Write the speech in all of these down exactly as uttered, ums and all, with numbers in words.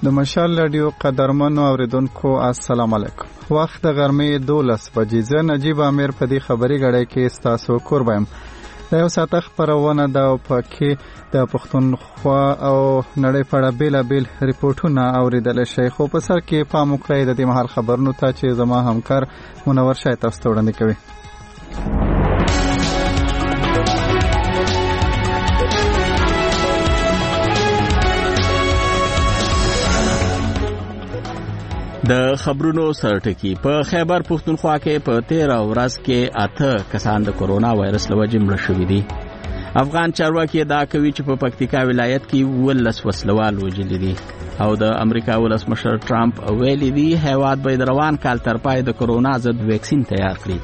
د مشال رادیو قدرمنو اوریدونکو السلام علیکم. وخت د غرمې دولس بجې. زه نجیب امیر په دې خبري غړی کې ستاسو قربایم. د یو ساعت خبرونه د پکې د پښتونخوا او نړۍ په اړه بیلابیل ریپورتونه اوریدل شي، خو په سر کې پام وکړئ د دې مهال خبرونو ته چې زما همکار منور شای تاسو ته وړاندې کوي. د خبرونو سرټکی په خیبر پښتونخوا کې په تیره ورځ کې اته کسان د کرونا وایرس له وجې مړه شوي دي. افغان چارواکي ادعا کوي چې په پکتیکا ولایت کې ولس وسلوال وژلي دي او د امریکا ولسمشر ټرمپ ویلي دي هیواد به د روان کال تر پای د کرونا ضد ویکسین تیار کړي.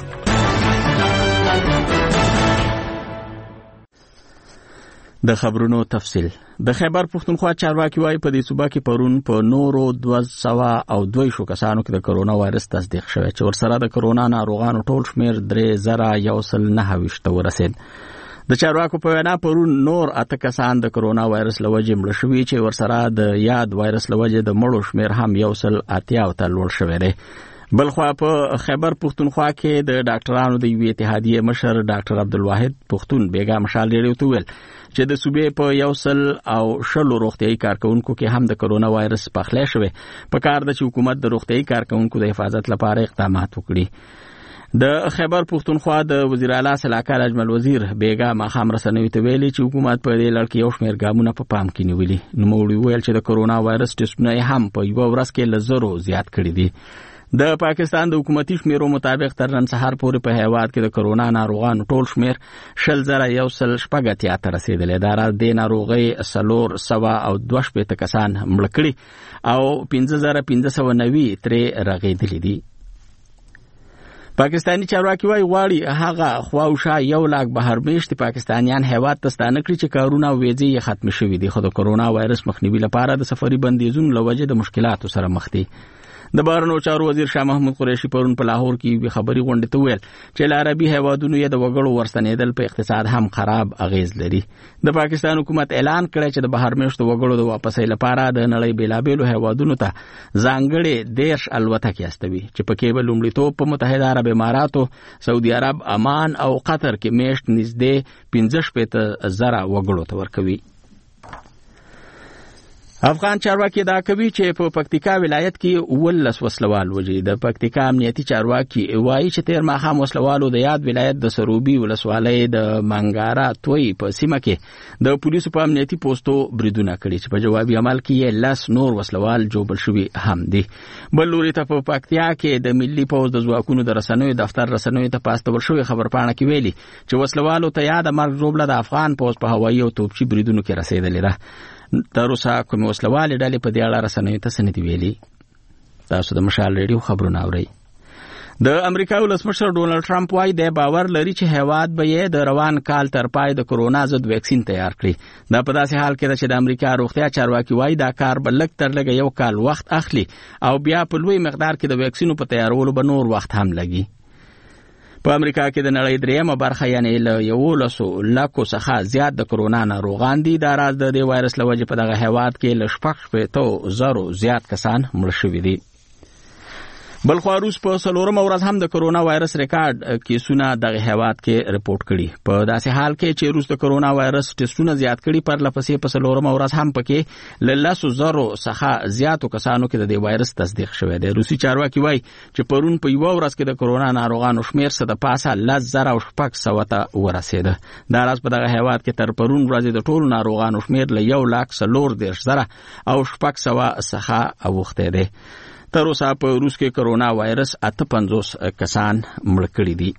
د خبرونو تفصیل. د خیبر پښتونخوا چارواکي وايي په دې صوبه کې پرون په نورو دوه سوه او دوه شو کسانو کې د کرونا وایرس تصدیق شوی چې ورسره د کرونا ناروغانو ټول شمیر درې زره یو سل نهه ویشت ته ورسید. د چارواکو په وینا پرون نور اته کسان د کرونا وایرس له وجې مړه شوي چې ورسره د یاد وایرس له وجې د مړو شمیر هم یو سل اتیا ته لوړ شوی دی. بلخوا په خیبر پښتونخوا کې د ډاکټرانو د یوې اتحادیې مشر ډاکټر عبدالواحد پښتون بیګا مشال ریډیو ته ویل چې د صوبې په یو سل او شلو روغتیايي کارکونکو کې هم د کرونا وایرس پخلی شوی. په کار ده چې حکومت د روغتیايي کارکونکو د حفاظت لپاره اقدامات وکړي. د خیبر پښتونخوا د وزیر اعلی سلاکار اجمل وزیر بیګا ماخام رسنوي ته ویلي چې حکومت په دې لړ کې یو شمېر ګامونه په پام کې نیولي. نوموړي ویل چې د کرونا وایرس ټسټونه هم په یوه ورځ کې له زرو زیات کړي دي. د پاکستان د حکومتي شمیرو مطابق تر نن سهار پورې په هیواد کې د کرونا ناروغانو ټول شمیر شل زره یو سل شپږ اتیا ته رسیدلی. دا راز د ناروغۍ څلور سوه او دوه شپېته کسان مړه کړي او پنځه زره پنځه سوه نوي ترې رغېدلي دي. پاکستاني چارواکي وايي غواړي هغه خواوشا یو لاک بهرمېشتي پاکستانیان هیواد ته ستانه کړي چې کارونه او ویزې یې ختم شوي دي، خو د کرونا وایرس مخنیوي لپاره د سفري بندیزونو له وجې د مشکلاتو سره مخ دي. د بهرنیو چارو وزیر شاه محمود قریشي پرون په لاهور کې یوې خبري غونډې ته ویل چې له عربي هیوادونو یې د وګړو ورستنېدل په اقتصاد هم خراب اغیز لري. د پاکستان حکومت اعلان کړی چې د بهرمېشتو وګړو د واپسۍ لپاره د نړۍ بیلابیلو هیوادونو ته ځانګړې دېرش الوتکې استوي چې پکې به لومړیتوب په متحده عرب اماراتو، سعودي عرب، عمان او قطر کې میاشت نږدې پنځه شپېته زره وګړو ته ورکوي. افغان چارواکي ادعا کوي چې په پکتیکا ولایت کې ولس وسلوال وژلي. د پکتیکا امنیتي چارواکي وایي چې تیر ماښام وسلوالو د یاد ولایت د سروبي ولسوالۍ د منګارا توی په سیمه کې د پولیسو په امنیتي پوسټو بریدونه کړي چې په جوابي عمل کې یې لس نور وسلوال جوړ شوي هم دي. بل لوري ته په پکتیا کې د ملي پوځ د ځواکونو د رسنیو دفتر رسنیو ته پاستول شوی خبرپاڼه کې ویلي چې وسلوالو ته یاد مرګ ژوبله د افغان پوځ په هوایي او توپچي بریدونو کې رسېدلې ده. تر اوسه کومې وسلوالې ډلې په دې اړه رسنیو ته څه نه دي ویلي. تاسو د مشال ریډیو خبرونه اورئ. د امریکا ولسمشر ډونالډ ټرمپ وايي د باور لري چې هیواد به یې د روان کال تر پای د کرونا ضد ویکسین تیار کړي. دا په داسې حال کې ده چې د امریکا روغتیا چارواکي وايي دا کار به لږ تر لږه یو کال وخت اخلي او بیا په لوی مقدار کې د ویکسینو په تیارولو به نور وخت هم لګي. په امریکا کې د نړۍ دریمه برخه یعنی له یولسو لکو څخه زیات د کرونا ناروغان دي. دا راز د دې وایرس له وجې په دغه هیواد کې له شپږ شپېتو زرو زیات کسان مړه شوي دي. بلخوا روس په څلورمه ورځ هم د کرونا وایرس ریکارډ کیسونه دغه هیواد کې رپورټ کړي. په داسې حال کې چې روس د کرونا وایرس ټسټونه زیات کړي، پر لپسې په څلورمه ورځ هم پکې له لسو زرو څخه زیاتو کسانو کې د دې وایرس تصدیق شوی دی. روسي چارواکي وایي چې پرون په یوه ورځ کې د کرونا ناروغانو شمیر څه د پاسه لس زره او شپږ سوه ته ورسېده. دا راز په دغه هیواد کې تر پرون ورځې د ټولو ناروغانو شمیر له یو لاک څلور دېرش زره او شپږ سوه څخه اوښتی دی. تر اوسه په روس کې کرونا وایرس اته پنځوس کسان مړه کړي دي.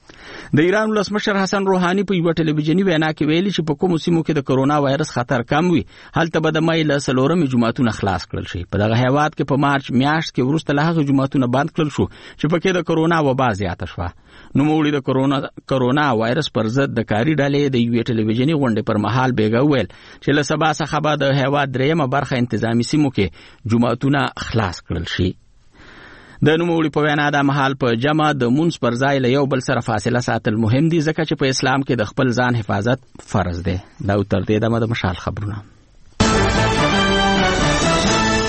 د ایران ولسمشر حسن روحاني په یوه ټلویزیوني وینا کې ویلي چې په کومو سیمو کې د کرونا وایرس خطر کم وي هلته به د مای له څلورمې جوماتونه خلاص کړل شي. په دغه هیواد کې په مارچ میاشت کې وروسته له هغه جوماتونه بند کړل شو چې پکې د کرونا وبا زیاته شوه. نوموړي د کرونا کرونا وایرس پر ضد د کاري ډلې د یوې ټلویزیوني غونډې پر مهال بیګا ویل چې له سبا څخه به د هیواد دریمه برخه انتظامی سیمو کې جوماتونه خلاص کړل شي. د نوموړي په وینا دا مهال په جمع د مونځ پر ځای له یو بل سره فاصله ساتل مهم دي ځکه چې په اسلام کې د خپل ځان حفاظت فرض دی. دا تر دې دمه د مشال خبرونه.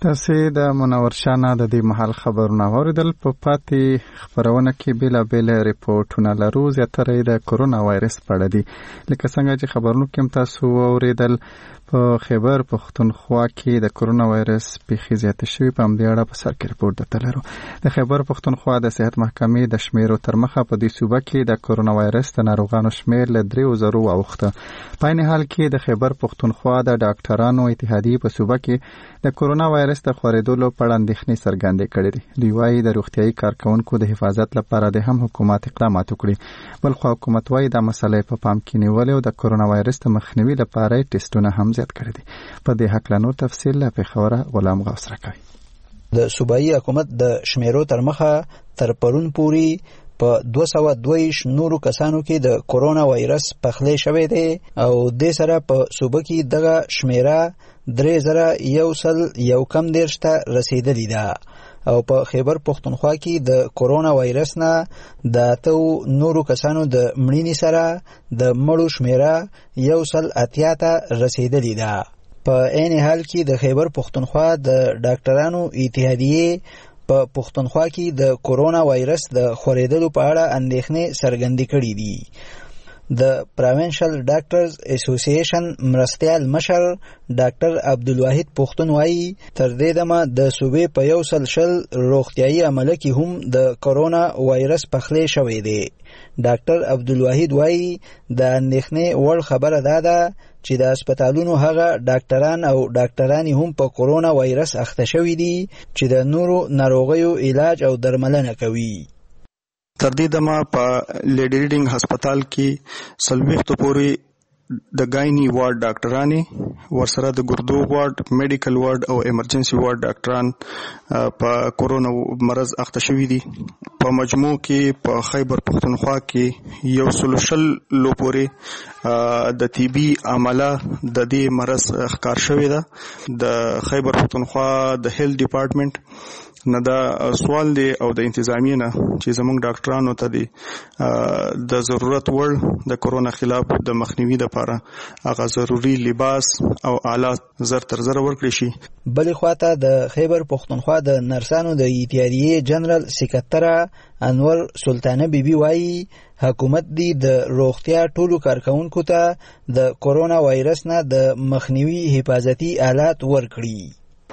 تاسو د منور شانه د دې محل خبرونه اوریدل. په پاتې خبرونه کې بیل بیل ریپورتونه لرو، زیاتره د کرونا وایرس په اړه دي. لکه څنګه چې خبرونه کې تاسو اوریدل، په خیبر پختونخوا کې د کرونا وایرس پیښې زیاتې شوې. په همدې اړه په سر کې ریپورت درته لرو. د خیبر پختونخوا د صحت محکمې د شمیرو تر مخه په دې صوبه کې د کرونا وایرس د ناروغانو شمیر له درې زرو واوښته. په عین حال کې د خیبر پختونخوا د ډاکټرانو اتحادیې په صوبه کې د کرونا وایرس د خورېدلو په اړه اندېښنې څرګندې کړې دي. دوی وایي د روغتیايي کارکونکو د حفاظت لپاره د هم حکومت اقدامات وکړي. بل خو حکومت وایي دا مسله په پام کې نیولې او د کرونا وایرس د مخنیوي لپاره ټیسټونه هم زیات کړي دي. په دې هکله نور تفصیل له پیښوره غلام غوث راکوي. د صوبایي حکومت د شمیرو تر مخه تر پرون پورې په دوه سوه دوه ویشت نورو کسانو کې د کرونا وایرس پخلی شوی دی او د سره په صوبه کې دغه شمیره درې زره یو سل یو کم دېرش ته رسیدلې ده او په خیبر پختونخوا کې د کرونا وایرس نه د اتو نورو کسانو د مړینې سره د مړو شمیره یو سل اتیا ته رسیدلې ده. په عین حال کې د خیبر پختونخوا د ډاکټرانو اتحادیې په پختونخوا کې د کرونا وایرس د خورېدلو په اړه اندېښنې څرګندې کړې دي. د پروینشل ډاکټرز اسوسییشن مرستیال مشر ډاکټر عبدالواحد پختون وایي تر دې دمه د صوبې په یو سل شل روغتیايي عمله کې هم د کرونا وایرس پخلی شوی دی. ډاکټر عبدالواحد وایي د اندېښنې وړ خبره دا ده چې د هسپتالونو هغه ډاکټران او ډاکټرانې هم په کرونا وایرس اخته شوي دي چې د نورو ناروغیو علاج او درملنه کوي. تر دې دمه په لیډي ریډینګ هسپتال کې څلوېښتو پورې د ګایني وارډ ډاکټرانې ورسره د ګردو وارډ، میډیکل وارډ او ایمرجنسي وارډ ډاکټران په کرونا مرض اخته شوي دي. په مجموع کې په خیبر پختونخوا کې یو سل شل لو پورې د طبي عمله د دې مرض ښکار شوی ده. د خیبر پختونخوا د هیلث ډپارټمنټ نه دا سوال دی او د انتظامیه نه چې زموږ ډاکټرانو ته دی د ضرورت وړ د کرونا خلاف د مخنیوي لپاره هغه ضروري لباس او آلات زر تر زر ورکړي شي. بلې خواته د خیبر پختونخوا د نرسانو د اتحادیې جنرال سکرتره انور سلطانه بیبي وایي حکومت دی د روغتیا ټولو کارکونکو ته د کرونا وایرس نه د مخنیوي حفاظتي آلات ورکړي.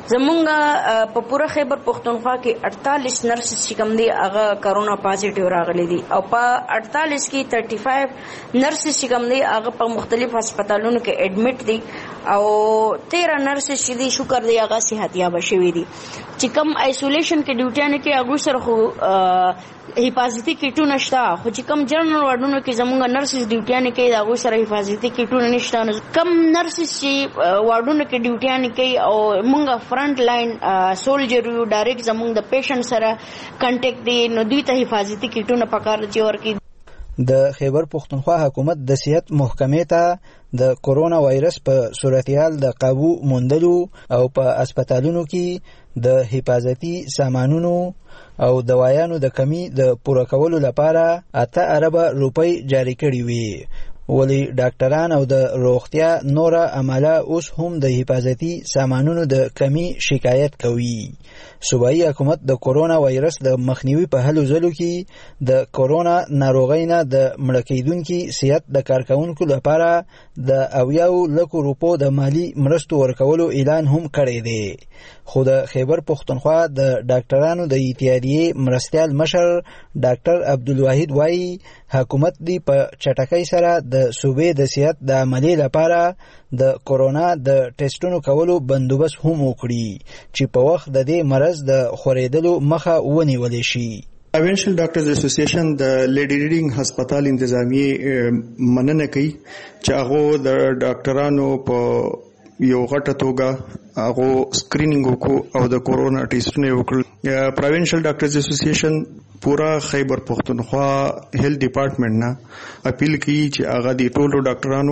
زمونږ په پوره خیبر پختونخوا کې اڑتالیس نرسز چې کوم دي هغه کرونا پازیټیو راغلي دي او په اڑتالیس کې تھرٹی فائیو نرسز چې کوم دي هغه په مختلف هسپتالونو کې ایڈمټ دي او تیرہ نرسز چې دي شکر دی هغه صحتیاب شوي دي. چې کوم آیسولیشن کې ډیوټیانو کې هغه سره خو حفاظتي کیټونه شته، خو چې کوم جنرال وارډونو کې زمونږ نرسز ډیوټیانو کې هغه سره حفاظتي کیټونه نشته. نو کم نرسز چې وارډونو کې ډیوټیانو کوي او مونږ فرنٹ لاین سولجر یو ډایرکټ زمونږ د پیشنټ سره کنټیکټ دی، نو دوی ته حفاظتي کیټونه پکار دي ورکړي. د خیبر پختونخوا حکومت د صحت محکمې ته د کرونا وایرس په صورتحال د قابو موندلو او په هسپتالونو کې د حفاظتي سامانونو او دوايانو د کمی د پوره کولو لپاره اته اربه روپۍ جاری کړي وي. ولی ډاکټران او د روغتیا نوره عمله اوس هم د حفاظتي سامانونو د کمی شکایت کوي. صوبایي حکومت د کرونا وایرس د مخنیوي په هلو ځلو کې د کرونا ناروغۍ نه د مړه کیدونکي صحت د کارکونکو لپاره د اویاو لکو روپو د مالی مرستو ورکولو اعلان هم کړی دی. خو د خیبر پختونخوا د ډاکټرانو د اتحادیې مرستیال مشر ډاکټر عبدالواحد وایي حکومت دی په چټکۍ سره د صوبې د صحت د عملي لپاره د کرونا د ټیسټونو کولو بندوبست هم وکړي چې په وخت د دې مرض د خورېدلو مخه ونیولی شي. پروینشل ډاکټرز اسوسییشن د لیډي ریډینګ هسپتال انتظامیه مننه کوي چې هغه د ډاکټرانو په یو غټه توګه هغه سکرینینګ وکړو او د کورونا ټیسټونه وکړل. پروینشل ډاکټرز اسوسییشن پورا خیبر پختونخوا هیلث ډپارټمنټ نه اپیل کوي چې هغه د ټولو ډاکټرانو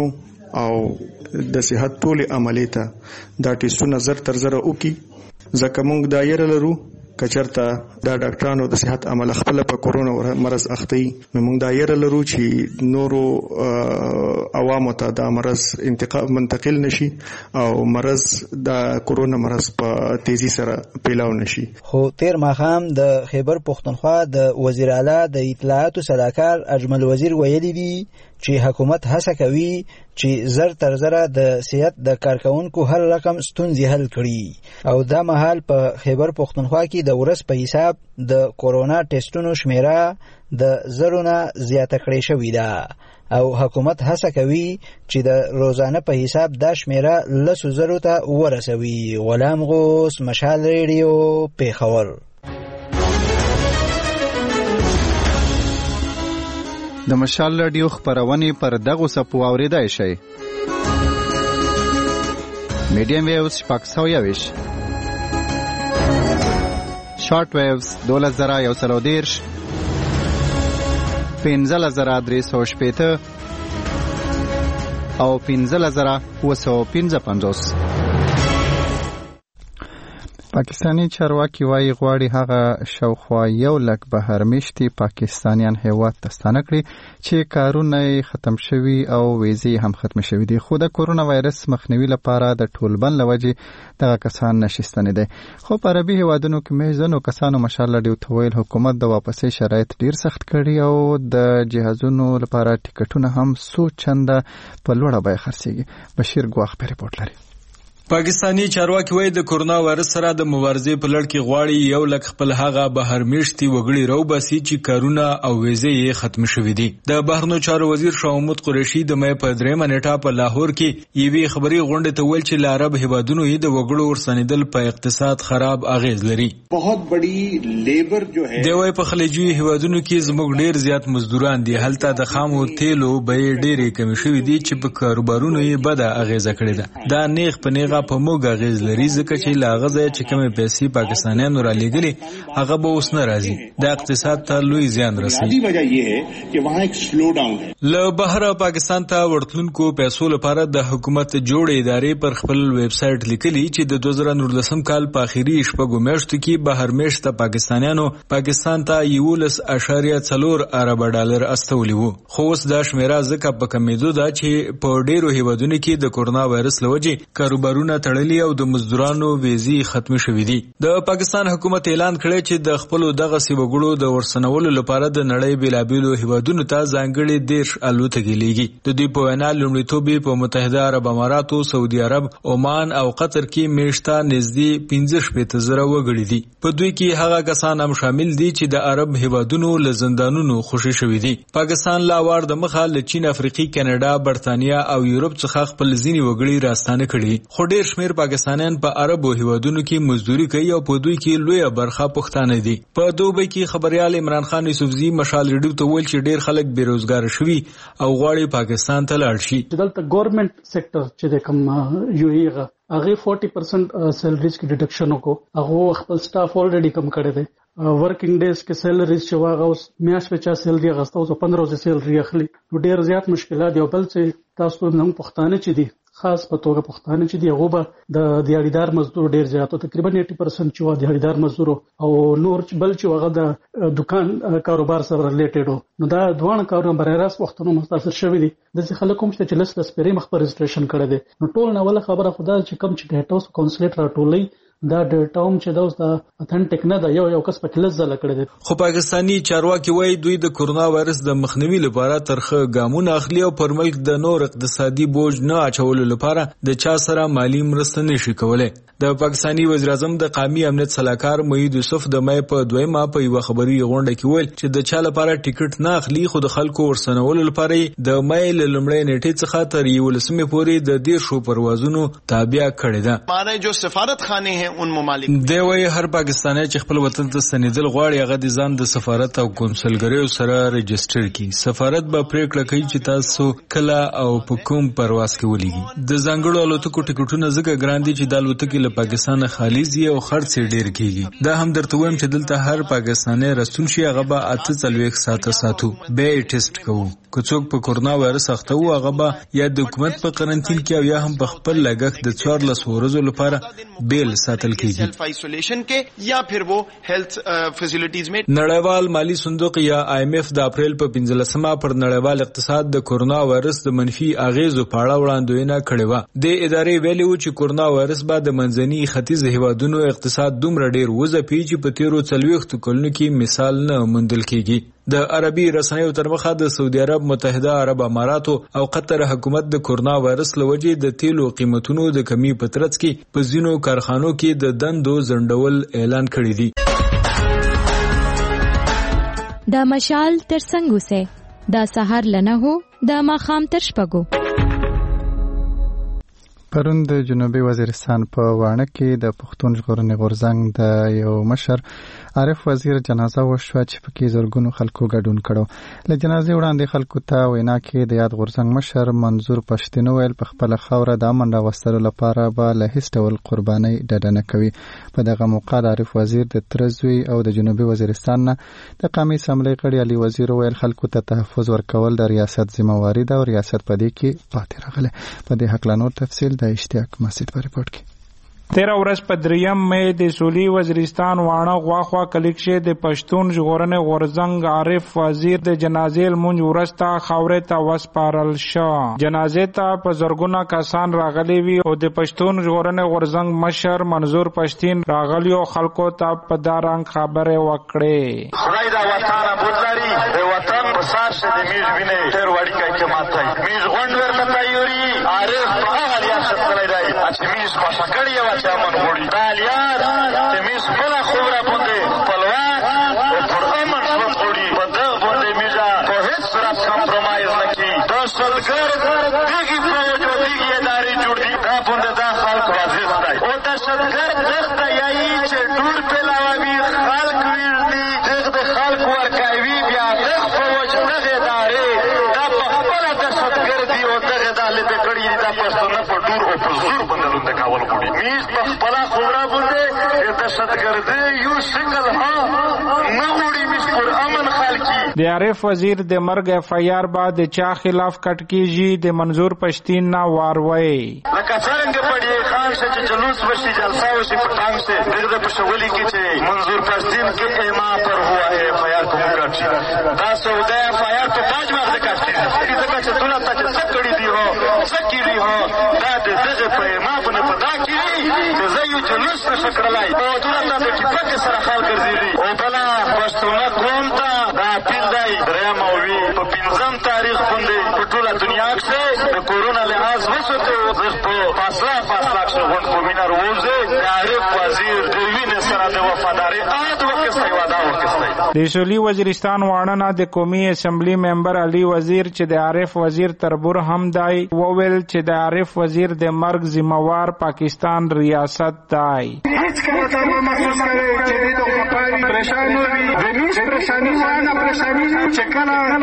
او د صحت ټولې عملې ته دا ټیسټونه زر تر زره وکړي، ځکه موږ دا یره لرو کچرته دا ډاکټرانو د صحت عمل خپل په کورونا مرض اخته نو موږ دا یې لرو چې نورو عوامو ته دا مرض انتقال منتقل نشي او مرض دا کورونا مرض په تیزی سره پیلاو نشي. خو تیر ماښام د خیبر پښتونخوا د وزیر اعلی د اطلاعات سلاکار اجمل وزیر ویلي دي چې حکومت هڅه کوي چې زر تر زره د صحت د کارکونکو هر رقم ستونزې حل کړي او دا مهال په خیبر پښتونخوا کې د ورځ په حساب د کورونا ټیسټونو شمیره د زرونه زیاته کړې شوې ده او حکومت هڅه کوي چې د روزانه په حساب دا شمیره لسو زرو ته ورسوي. غلام غوث، مشال ریډیو، پیښور. د مشال رادیو خبرونه پر دغه سپو اوریدای شي. میډیم ویوز شپږ سوه یویش، شارټ ویوز دولس زره یو سل او دیرش، پنځلس زره درې سوه شپېته او پنځلس زره اووه سوه پنځه پنځوس. پاکستانی چارواکي وايي غواړي هغه شاوخوا یو لک بهرمشتي پاکستانیان هیواد ته ستانه کړي چې کارونه ختم شوي او ویزې هم ختم شوي دي، خو د کورونا وایرس مخنیوي لپاره د ټولبند لوجې دغه کسان نشي ستنېدی. خو په عربي هیوادونو کې مېزنو کسانو مشال ډیو ته ویل حکومت د واپسې شرایط ډیر سخت کړي او د جهازونو لپاره ټیکټونه هم څو چنده په لوړه بیه خرڅېږي. بشیر ګواخ په ریپورت لري. پاکستانی چارواکي وایي د کورونا وایرس سره د مبارزې په لړ کې غواړي یو لک خپل هغه بهر میشتي وګړي راوباسي چې کارونه او ویزې یې ختم شوي دي. د بهرنیو چارو وزیر شاه محمود قریشي د مې په درېمه نیټه په لاهور کې یوې خبري غونډې ته ویل چې له عرب هیوادونو یې د وګړو ورسنیدل په اقتصاد خراب اغیز لري. بہت بڑی لیبر جو ہے د وای په خلیجي هیوادونو کې زموږ ډیر زیات مزدوران دي، هلته د خامو تیلو بیې ډېرې کمې شوي دي چې په کاروبارونو یې بده اغیزه کړې ده. دا نیغ په نیغه په موږ اغیز لري ځکه چې له هغه ځایه چې کومې پیسې پاکستانیانو را لېږلې هغه به اوس نه راځي. د اقتصاد ته لوی زیان رسوي. له بهره پاکستان ته ورتلونکو پیسو لپاره د حکومت جوړې ادارې پر خپل ویب سایټ لیکلي چې د دوه زره نولسم کال په اخري شپږو میاشتو کې بهر میشته پاکستانیانو پاکستان ته یولس اعشاریه څلور ارب ډالر استولي وو، خو اوس دا شمیره ځکه په کمیدو ده چې په ډیرو هیوادونو کې د کورونا وایرس له وجې کاروبارونه تړلي او د مزدورانو ویزې ختم شوې دي. د پاکستان حکومت اعلان کړی چې د خپل دغه سی وګړو د ورسنولو لپاره د نړۍ بیلابیلو هیوادونو ته ځانګړي دیش الوتکې لیږي. د دوی په وینا لومړیتوب په متحده عرب اماراتو، سعودي عرب، عمان او قطر کې میشته نږدې پنځه شپېته زره وګړي دي. په دوی کې هغه کسان هم شامل دي چې د عرب هیوادونو له زندانونو خوشي شوي دي. پاکستان لا وار د مخه له چین، افریقي، کاناډا، برتانیا او یورپ څخه خپل ځینی وګړي راستانه کړي، خو ډیر شمیر پاکستانیان په عربو هیوادونو کې مزدوري کوي او په دوی کې لویه برخه پښتانه دي. په دوبۍ کې خبريال عمران خان یوسفزي مشال ریډیو ته ویل چې ډیر خلک بیروزګار شوي او غواړي پاکستان ته لاړ شي. دلته ګورنمنت سېکټر چې د کوم یو ایغه هغه چالیس پرسنٹ سیلریز کې ډیډکشن وکړو، هغه خپل سټاف الریډي کم کړی دی. ورکینګ ډیز کې سیلریز چې واغه اوس میاش په چا سیلری غستو او پندرہ ورځې سیلری اخلي، نو ډیر زیات مشکلات دی. بل چې تاسو نن پښتانه چې دي خاص په توګه پښتانه چې دی هغه به د دیاړیدار مزدور ډیر زیات او تقریبا اسی پرسنٹ چې و دیاړیدار مزدور او نور بل چې هغه د دکان کاروبار سره ریلیټډ نو دا دوه کارونه برابر وختونو متاثر شوی دي. د ځکه کوم چې لس لس پیری مخ پر رجسټریشن کړی دی، نو ټول نه ولا خبره خدای چې کم چې ډیټا اوس کونسلیټ راټولي دا ډیټا هم چې دا اوس د اتنټیک نه ده، یو یو کس په کلز زله کړی دی. خو پاکستانی چارواکي وایي دوی د کورونا وایرس د مخنیوي لپاره ترخه ګامونه اخلي او پر ملک د نور اقتصادي بوج نه اچولو لپاره د چا سره مالی مرسته نشي کولای. د پاکستانی وزیر اعظم د قومي امنیت صلاحکار موحد یوسف د مې په دویمه په یو خبري غونډه کې ویل چې د چا لپاره ټیکټ نه اخلي، خو د خلکو ورسنولو لپاره د مې لومړی نیټه څخه تر یولسمې پورې د ډیر شو پروازونو تابع کړی ده. معنی جو سفارت خانه ہیں ان ممالک دی وایي هر پاکستانی چې خپل وطن ته ستنېدل غواړي هغه د ځان د سفارت او کنسولګریو سره رجسټر کړي. سفارت به پریکړه کوي چې تاسو کله او په کوم پرواز کې ولېږي. د ځانګړو الوتکو ټیکټونه ځکه ګران دي چې د الوتکې له پاکستان خالص دي او خرڅ ډیر کیږي. دا هم درته وایم چې دلته هر پاکستانی رسول شي هغه به اته څلوېښت ساعته ساتو به ټیسټ کوو. که څوک په کورونا وایرس اخته وو هغه به یا د حکومت په قرنټین کې او یا هم په خپل لګښت د څوارلس ورځو لپاره بیل ساتل ساتل کیږي. Self isolation के या फिर वो हेल्थ फैसिलिटीज में. نړیوال مالی صندوق یا آی ایم ایف د اپریل په پنځلسمه پر نړیوال اقتصاد د کورونا وایرس د منفي اغیزو په اړه وړاندوینه کړې و. د ادارې ویلي و چې کورونا وایرس به د منځني ختیځ هیوادونو اقتصاد دومره ډیر وځپي چې په تیرو څلوېښتو کلونو کې مثال نه موندل کیږي. د عربي رسنیو تر مخه د سعودي عرب، متحده عرب اماراتو او قطر حکومت د کورونا وایرس لوجې د تیلو قیمتونو د کمی په ترڅ کې په ځینو کارخانو کې د دندو ځنډول اعلان کړی دی. د مشال تر څنګه سه د سحر لنه هو د ماخام تر شپږو. پرون د جنوبي وزیرستان په واڼه کې د پښتون ژغورنې غورځنګ د یو مشر عارف وزیر جنازه وشوه چې پکې زرګونو خلکو ګډون کړو. له جنازې وړاندې خلکو ته وینا کې د یاد غورځنګ مشر منظور پښتون ویل په خپل خوره د امن راوستلو لپاره به له هیڅ ډول قرباني ډډه نه کوي. په دغه موقع د عارف وزیر د ترزوی او د جنوبي وزیرستان نه د قومي اسمبلی غړي علي وزیر ویل خلکو ته تحفظ ورکول د ریاست ذمہواری ده او ریاست په دې کې پاتې راغله. په دې حق لا نور تفصیل د اشتیاق مسجد په رپورت کې. تیرہ ورځ په دریم مې د سولی وزیرستان واڼه غواخوا کلیکشه د پښتون ژغورنې غورځنګ عارف وزیر د جنازې لمونځ ورسته خاورې ته وسپارل شو. جنازې ته په زرګونه کسان راغلي وي او د پښتون ژغورنې غورځنګ مشر منظور پښتون راغلیو خلکو ته په دارنګ خبرې وکړې. خدای دا وطن بوزاري د وطن په سار شه د میز ویني تر وړي کې کماتای میز غونډ ورته تایوري عارف په هغه ریاست کولای دی چې میز مشکړی و چې امن وړي دالیار چې میز بلا خوره باندې خپلواک او پر امن ژوند وړي په دغه باندې میزه په هیڅ صورت کمپرومایز نه کوي. دا سلګر دیږي فوج او دیږي ادارې جوړ دي دا باندې دا خلک واضح دی او دا سلګر دغه یایي چې ټول پلاوي خلک ویردي دغه خلک ورکوي بیا دغه فوج دغه ادارې دا په خپل د سلګر دی او دغه د لته کړي دا پښتون په ډور او په زور باندې د کاول وړي میز په خپل خوره باندې د شتګردي یو شکل ها نه وړي میز پر امن خلکی. د عارف وزیر د مرګ اف آی آر بعد چا خلاف کټ کیږي د منظور پښتین نه واروي. لکه څنګه پړې خان چې جلوس وشي جلسه وشي په ټانګ سے دغه په شولي کې چې منظور پښتین کې ایما پر هوا ہے اف آی آر کوم کړی دا سودا اف آی آر په پاج باندې کړی دغه چې ټول ته څه کړی دی هو څه کړی هو دا دغه په ایما باندې پدا کړی چې زيو جلوس نشکړلای او ټول ته چې پکې سره خال ګرځېدي او بلا پښتون قوم ته دا پیندای دریم او وی په پنځم تاریخ باندې په ټول دنیا کې د کورونا لحاظ وسوته زه په فاصله فاصله څو په وینر وځي عارف وزیر د وینې سره د وفاداری عاد وکړي وعده وکړي. د سولی وزیرستان واڼه د قومي اسمبلی ممبر علي وزیر چې د عارف وزیر تربور هم دی وویل چې د عارف وزیر د مرګ ذمہوار پاکستان ریاست دی. هیڅ کله ته محسوس کړئ چې د خپل پریشانی وي د نیش پریشانی وانه پریشانی چې کله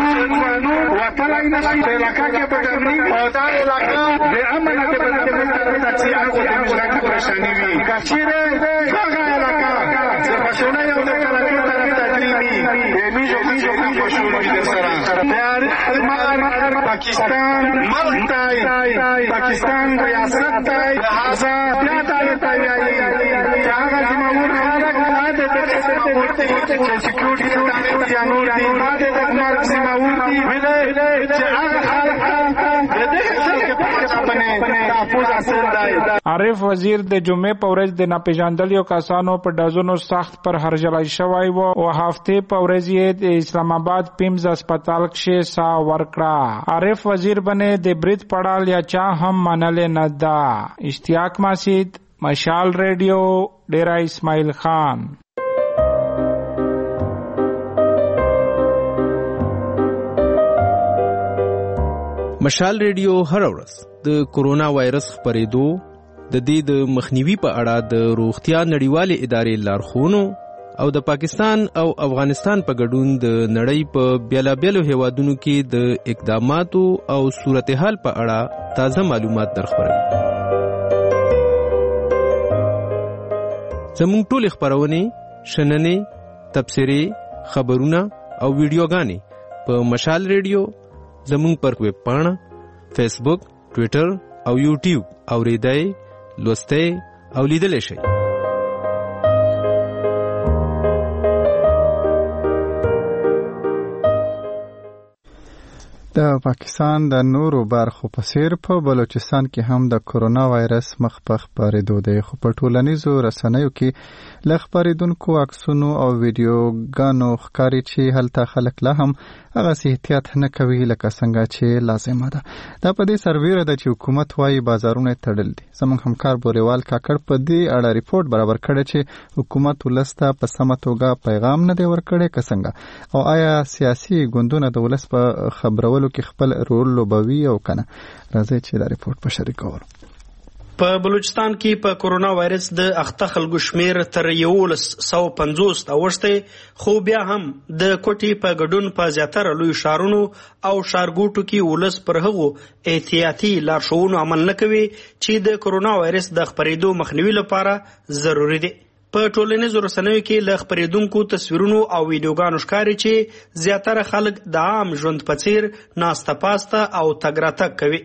مشرور وطلای نشي په علاقه کې په ګرځي او دا علاقه د امن ته په تمه چې هغه د مشرک پریشانی وي کچیره هغه علاقه چې پښونه یو د کلکې طرف ته تللی د میجو میجو پښونه دي سره د پاکستان ملک پاکستان ریاست دی لہذا بیا ته تیاری هغه جمهور حالت د ورته چې سکیورټي ته جانو دی ماده د کومار سیماور دی ویل چې هغه حالت د دې څخه په باندې تحفظ حاصل دی. عارف وزیر د جمعې په ورځ د ناپېژندلو کسانو په ډزونو سخت پر هرجلای شوی و او هفته په ورځ یې د اسلام آباد پیمز هسپتال کې سا ورکړه. عارف وزیر باندې د برید پړال یا چا هم منل نه دا. اشتیاق مسجد مشال ریډیو ډیرا اسماعیل خان. مشال ریډیو هر ورځ د کورونا وایرس خپرېدو د دې د مخنیوي په اړه د روغتیا نړیوالې ادارې لارښوونو او د پاکستان او افغانستان په ګډون د نړۍ په بیلابیلو هیوادونو کې د اقداماتو او صورتحال په اړه تازه معلومات درخبروي. زموږ ټول خبرونه شننې تبصرې خبرونه او ویډیوګانې په مشال ریډیو زموږ پر ویب پاڼه فیسبوک ټویټر او یوټیوب اوریدای لوستئ او لیدلی شئ. د پاکستان د نورو برخو په څیر په بلوچستان کې هم د کورونا وایرس مخ په خپرېدو دی، خو په ټولنیزو رسنیو کې له خپرېدونکو عکسونو او ویډیوګانو ښکاري چې هلته خلک لا هم هغسې احتیاط نه کوي لکه څنګه چې لازمه ده. دا په دې سربیره ده چې حکومت وایي بازارونه یې تړل دي. زموږ همکار بوریوال کاکړ په دې اړه ریپورټ برابر کړی چې حکومت ولس ته په سمه توګه پیغام نه دی ورکړی که څنګه، او آیا سیاسي ګوندونه د ولس په خبرولو کې خپل رول لوبوي او کنه. راځي چې دا ریپورټ په شریکو. په بلوچستان کې په کورونا وایرس د اخته خلکو شمیر تر یولس سوه پنځوس اوښتی، خو بیا هم د کوټې په ګډون په زیاتره لوی ښارونو او ښارګوټو کې ولس پر هغو احتیاطي لارښوونو عمل نه کوي چې د کورونا وایرس د خپرېدو مخنیوي لپاره ضروري دي. په ټولنیزو رسنیو کې له خپرېدونکو تصویرونو او ویډیوګانو ښکاري چې زیاتره خلک د عام ژوند په څیر ناسته پاسته او تګ راتګ کوي.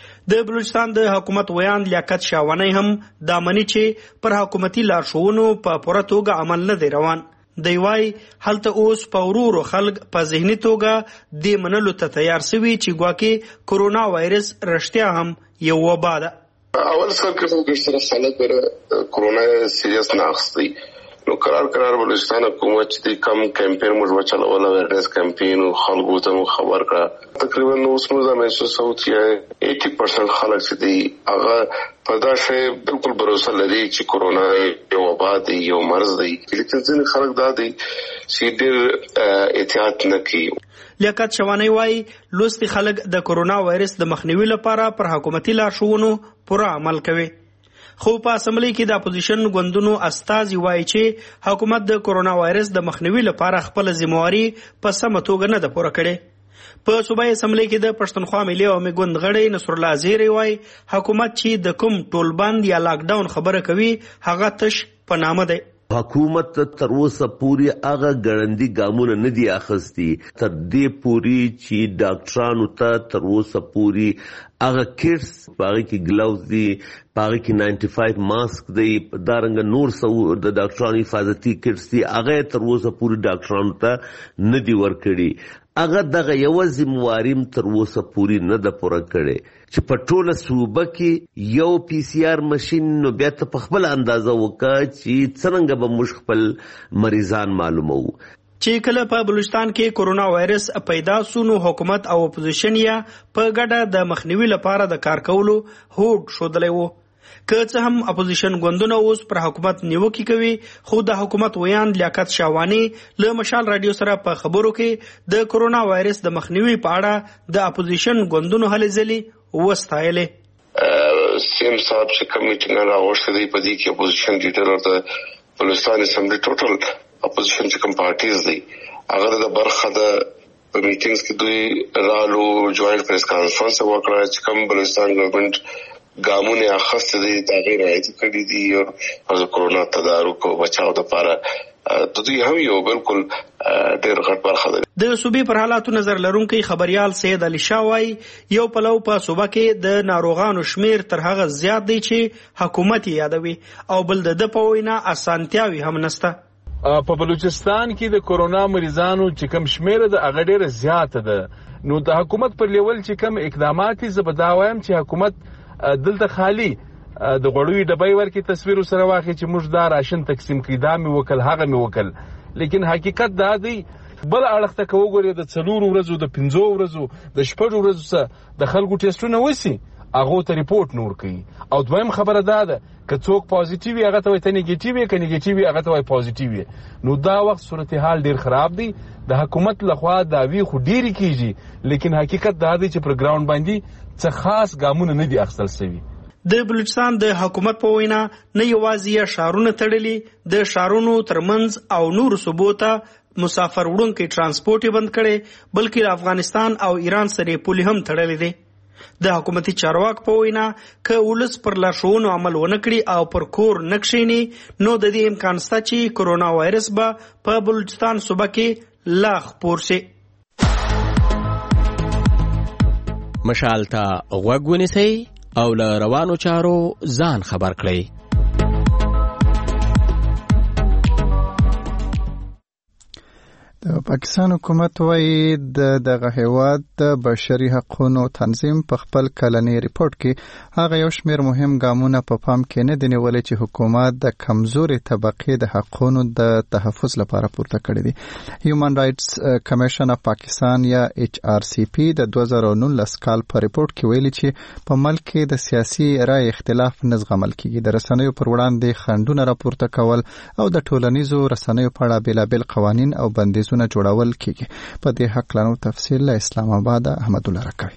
د بلوچستان د حکومت ویان لیاقت شاوانی هم دا مني چې پر حکومتي لارښوونو په پوره توګه عمل نه دی روان. دی وايي هلته اوس په ورورو خلک په ذهني توګه دې منلو ته تیار سوي چې ګواکې کورونا وایرس رښتیا هم یو وبا ده. اول سر کې چې سره خلک پر کورونا سیریس نه اخستي، نو قرار قرار بلوچستان حکومت چې کم کمپین موږ وچلول اویرنس کمپین خلکو ته خبر کړه. تقریبا اوس موږ محسوس کوو چې اسی پرسنټ خلک چې دي هغه په دا شی بالکل باور لري چې کورونا یو وبا دی، یو مرض دی، لیکن ځینې خلک دا دي چې ډېر احتیاط نه کوي. لیاقت شوانی وايي لوستي خلک د کورونا وایرس د مخنیوي لپاره پر حکومتي لارښوونو پوره عمل کوي. خو په اسمبلی کې د اپوزیشن ګوندونو استازي وایي چې حکومت د کورونا وایرس د مخنیوي لپاره خپل ذمہواري په سمه توګه نه ده پوره کړې. په صوبایي اسمبلی کې د پښتونخوا ملي عوامي ګوند غړی نصر الله زیری وایي حکومت چې د کوم ټولبند یا لاک ډاون خبره کوي هغه تش په نامه دی. حکومت تر اوسه پوری هغه ګړندي ګامونه نه دي اخیستي، تر دې پوری چې ډاکټرانو ته تر اوسه پوری هغه کټس پاره کې ګلاوز دي، پاره کې نائنٹی فائیو ماسک دی، دارنګ نور څو د ډاکټرانو حفاظتي کټس دي، هغه تر اوسه پوری ډاکټرانو ته نه دي ورکړي. هغه دغه یو ذمہواریم تر اوسه پوری نه ده پوره کړې چې په ټوله صوبه کې یو پی سی آر ماشین نو بیا ته په خپل اندازه وکړه چې څنګه به موږ خپل مریضان معلومو. چې کله په بلوچستان کې کورونا وایرس پیدا سو نو حکومت او اپوزیشن یې په ګډه د مخنیوي لپاره د کار کولو هوډ ښودلی و. که څه هم اپوزیشن ګوندونه اوس پر حکومت نیوکې کوي، خو د حکومت ویان لیاقت شاوانی له مشال رادیو سره په خبرو کې د کورونا وایرس د مخنیوي په اړه د اپوزیشن ګوندونو هلې ځلې وستایلې. سیم صاحب چې کمیټینګ راوښته دی په دې کې اپوزیشن لیډر او د بلوچستان اسمبلی ټوټل اپوزیشن چې کوم پارټیز دي هغه د برخه د په میټینګز کې دوی رالو جوائنٹ پریس کانفرنس وکړه چې کوم بلوچستان ګورنمنت ګامونه اخیستې دي دا غیر عادي کړي دي او د کورونا تدارک او بچاو لپاره د دوی هم یو بالکل ډېر غټ برخه ده. د صوبې پر حالاتو نظر لرونکي خبريال سید علي شاه وايي یو پلو په صوبه کې د ناروغانو شمیر تر هغه زیات دی چې حکومت یادوي او بل د په وینا اسانتیاوي هم نشته. په بلوچستان کې د کورونا مریضانو چې کم شمیر د هغه ډېر زیات ده، نو د حکومت پر لیول چې کم اقدامات دي زبدا وایم چې حکومت دلته خالی د غړوي ډبای ورکی تصویر سره واخی چې موږ دا راشن تقسیم کړي دا مې وکل هغه مې وکل، لیکن حقیقت دا دی بل اړخته کو وګوري د څلور ورځو د پنځو ورځو د شپږ ورځو څخه د خلکو ټیسټونه وسی هغه ته ریپورت نور کوي. او دویم خبره دا ده که څوک پوزټیو هغه ته وایي ته نیگیټیو که نیگیټیو هغه ته وایي پوزټیو، نو دا وخت صورتحال ډیر خراب دی. د حکومت لخوا داوی خو ډیری کیږي، لیکن حقیقت دا دی چې پر ګراوند باندې څه خاص ګامونه نه دي اخیستل شوي. د بلوچستان د حکومت په وینا نه یوازې شهرونه تړلي، د شهرونو ترمنځ او نور صوبو ته مسافر وړونکي ترانسپورټ بند کړي، بلکې افغانستان او ایران سره پولې هم تړلې دي. د حکومتي چارواک په وینا که ولس پر لارښوونو عمل ونه کړي او پر کور نه کښیني نو د دې امکان شته چې کورونا وایرس به په بلوچستان صوبه کې لا خپور شي. مشال ته غوږ ونیسئ او له روانو چارو ځان خبر کړئ. د پاکستان حکومت وايي د دغه هیواد د بشري حقوقو تنظیم په خپل کلنی ریپورت کې هغه یو شمېر مهم ګامونه په پام کې نه دي نیولي چې حکومت د کمزوري طبقې د حقوقو د تحفظ لپاره پورته کړی دي. هیومن رائټس کمیشن اف پاکستان یا ایچ آر سی پی د دوه زره نولس کال په ریپورت کې ویلي چې په ملک کې د سیاسي رای اختلاف نه زغمل کیږي، د رسنیو پر وړاندې خنډونه راپورته کول او د ټولنیزو رسنیو په اړه بېلابېل قوانین او بندیز جوړول کیږي. په دې حق لانو تفصیل له اسلام آباد احمد الله راکوي.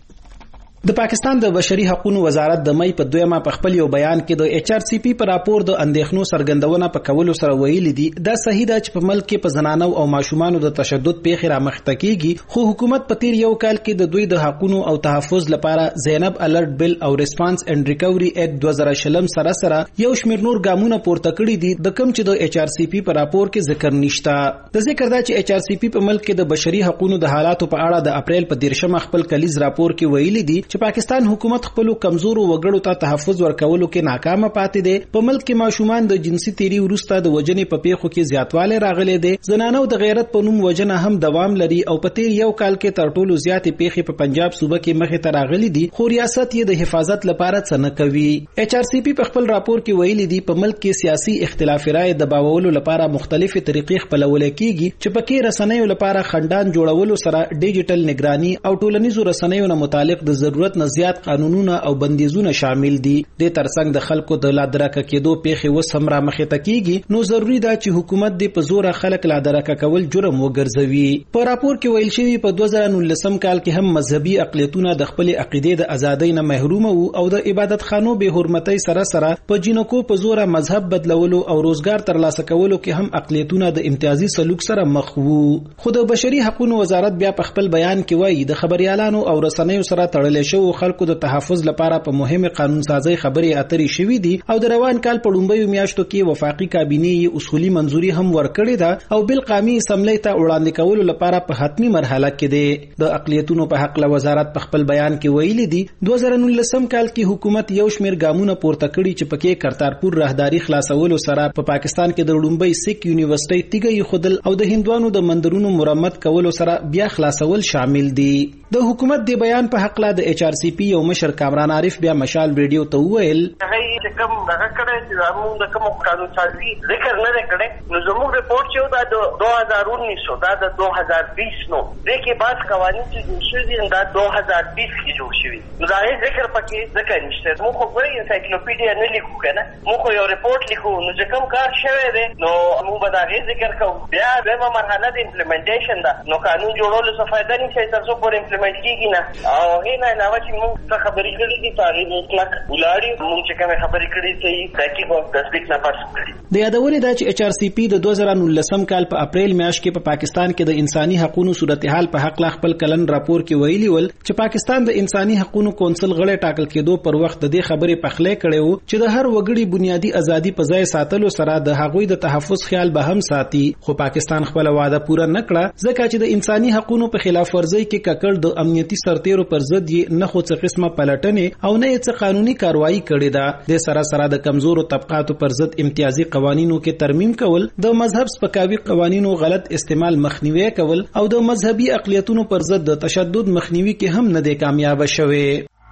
د پاکستان د بشري حقوقو وزارت د مې په دویمه په خپل یو بیان کې د ایچ آر سی پی پر راپور د اندېښنو څرګندونه په کولو سره ویلي دي دا صحیح ده چې په ملک کې په زنانو او ماشومانو د تشدد پیښې رامخته کیږي، خو حکومت په تیر یو کال کې د دوی د حقوقو او تحفظ لپاره زینب الرټ بل او ریسپانس اینڈ ریکوري اکټ دوه زره شلم سره سره یو شمېر نور ګامونه پورته کړي دي د کوم چې د ایچ آر سی پی پر راپور کې ذکر نشته. د ذکر دا چې ایچ آر سی پی په ملک کې د بشري حقوقو د حالاتو په اړه د اپریل په دیرشمه خپل کلیز راپور کې ویلي دي چې پاکستان حکومت خپل کمزورو وګړو ته تحفظ ورکولو کې ناکامه پاتې دي. په ملک کې ماشومان د جنسي تیری وروسته د وجنې په پیښو کې زیاتوالی راغلی دی. زنانو د غیرت په نوم وجنه هم دوام لري او په تیر یو کال کې تر ټولو زیاتې پیښې په پنجاب صوبه کې مخې ته راغلي دي، خو ریاست یې د حفاظت لپاره څه نه کوي. ایچ آر سی پی په خپل راپور کې ویلي دي په ملک کې سیاسي اختلاف رائے دباولو لپاره مختلفې طریقې خپلول کیږي چې پکې رسنیو لپاره خندان جوړولو سره ډیجیټل نگرانی او ټولنیزو رسنیو نه متعلق د ضرورت نه زیات قانونونه او بندیزونه شامل دي. د ترڅنګ د خلکو د لادرکه کېدو پیښې وس هم را مخې ته کیږي، نو ضروری ده چې حکومت د په زور خلک لادرکه کول جرم وګرځوي. په راپور کې ویل شوی په دوه زره نولسم کال کې هم مذهبي اقلیتونه د خپل عقیدې د ازادۍ نه محروم وو او د عبادت خانو به حرمتۍ سره سره په جنکو په زور مذهب بدلولو او روزګار ترلاسه کولو کې هم اقلیتونه د امتیازي سلوک سره مخ وو. خو د بشري حقوقو وزارت بیا په خپل بیان کې وایي د خبريالانو او رسنیو سره تړلې شو خلکو د تحفظ لپاره په مهمه قانون سازي خبرې اترې شوې دي او د روان کال په لومړیو میاشتو کې وفاقي کابینې اصولي منځوري هم ورکړې ده او بل قومي اسمبلی ته وړاندې کولو لپاره په حتمی مرحله کې ده. د اقلیتونو په حق له وزارت په خپل بیان کې ویلي دي دوه زره نولسم کال کې حکومت یو شمېر ګامونه پورته کړي چې پکې کرتارپور راهداري خلاصولو سره په پا پاکستان کې د لومړی سیک یونیورسيټي تیګي خودل او د هندوانو د مندرونو مرمت کولو سره بیا خلاصول شامل دي. د حکومت د بیان په حق له د ایچ آر سی پی یو مشر کامران عارف بیا مشال ریډیو ته وویل هغه چې کوم دغه کړی چې زموږ د کوم قانون سازي ذکر نه کړي، نو زموږ رپورټ چې دا د دوه هزار انیس دا د دوه هزار بیس نو دغه بعض قوانین چې جوړ شوي دي دا دوه هزار بیس کې جوړ شوي، نو دا یې ذکر پکې ذکر نشته. موږ خو ګورې انسایکلوپیډیا نه لیکو کنه، موږ خو یو رپورټ لیکو، نو چې کوم کار شوی دی نو موږ به دا یې ذکر کوو. بیا دغه مرحله د امپلیمنټیشن ده، نو قانون جوړولو څه فائدہ نشته تر څو پورې امپلیمنټ کیږي نه. او هیڅ نه نو چې موږ څه خبرې کړې دي تاریخ مطلق ولاړی موږ چې کوم خبرې کړې چې تحقیق او تصدیق نه پاس کړی. د یادونې دا چې ایچ آر سی پی د دوه زره نولسم کال په اپریل میاشت کې په پا پاکستان کې د انساني حقوقو صورتحال په حق لا خپل کلن راپور کې ویلي ول چې پاکستان د انساني حقوقو کونسل غړی ټاکل کېدو پر وخت د دې خبرې پخلې کړي وو چې د هر وګړي بنیادی ازادي په ځای ساتلو سره د هغوی د تحفظ خیال به هم ساتي، خو پاکستان خپل وعده پوره نه کړه ځکه چې د انساني حقوقو په خلاف ورزي کې ککړ د امنیتي سرتیرو پر ضد یې نه خو څه قسمه پلټنې او نه څه قانوني کاروایی کړې ده. د سره سره د کمزورو طبقاتو پر ضد امتیازي قوانینو کې ترمیم کول، د مذهب سپکاوي قوانینو غلط استعمال مخنیوي کول او د مذهبي اقلیتونو پر ضد د تشدد مخنیوي کې هم نه دی کامیاب شوی.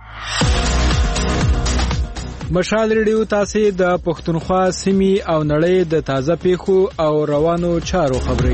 مشال ریډیو تاسو د پښتونخوا سیمې او نړۍ د تازه پیښو او روانو چارو خبري.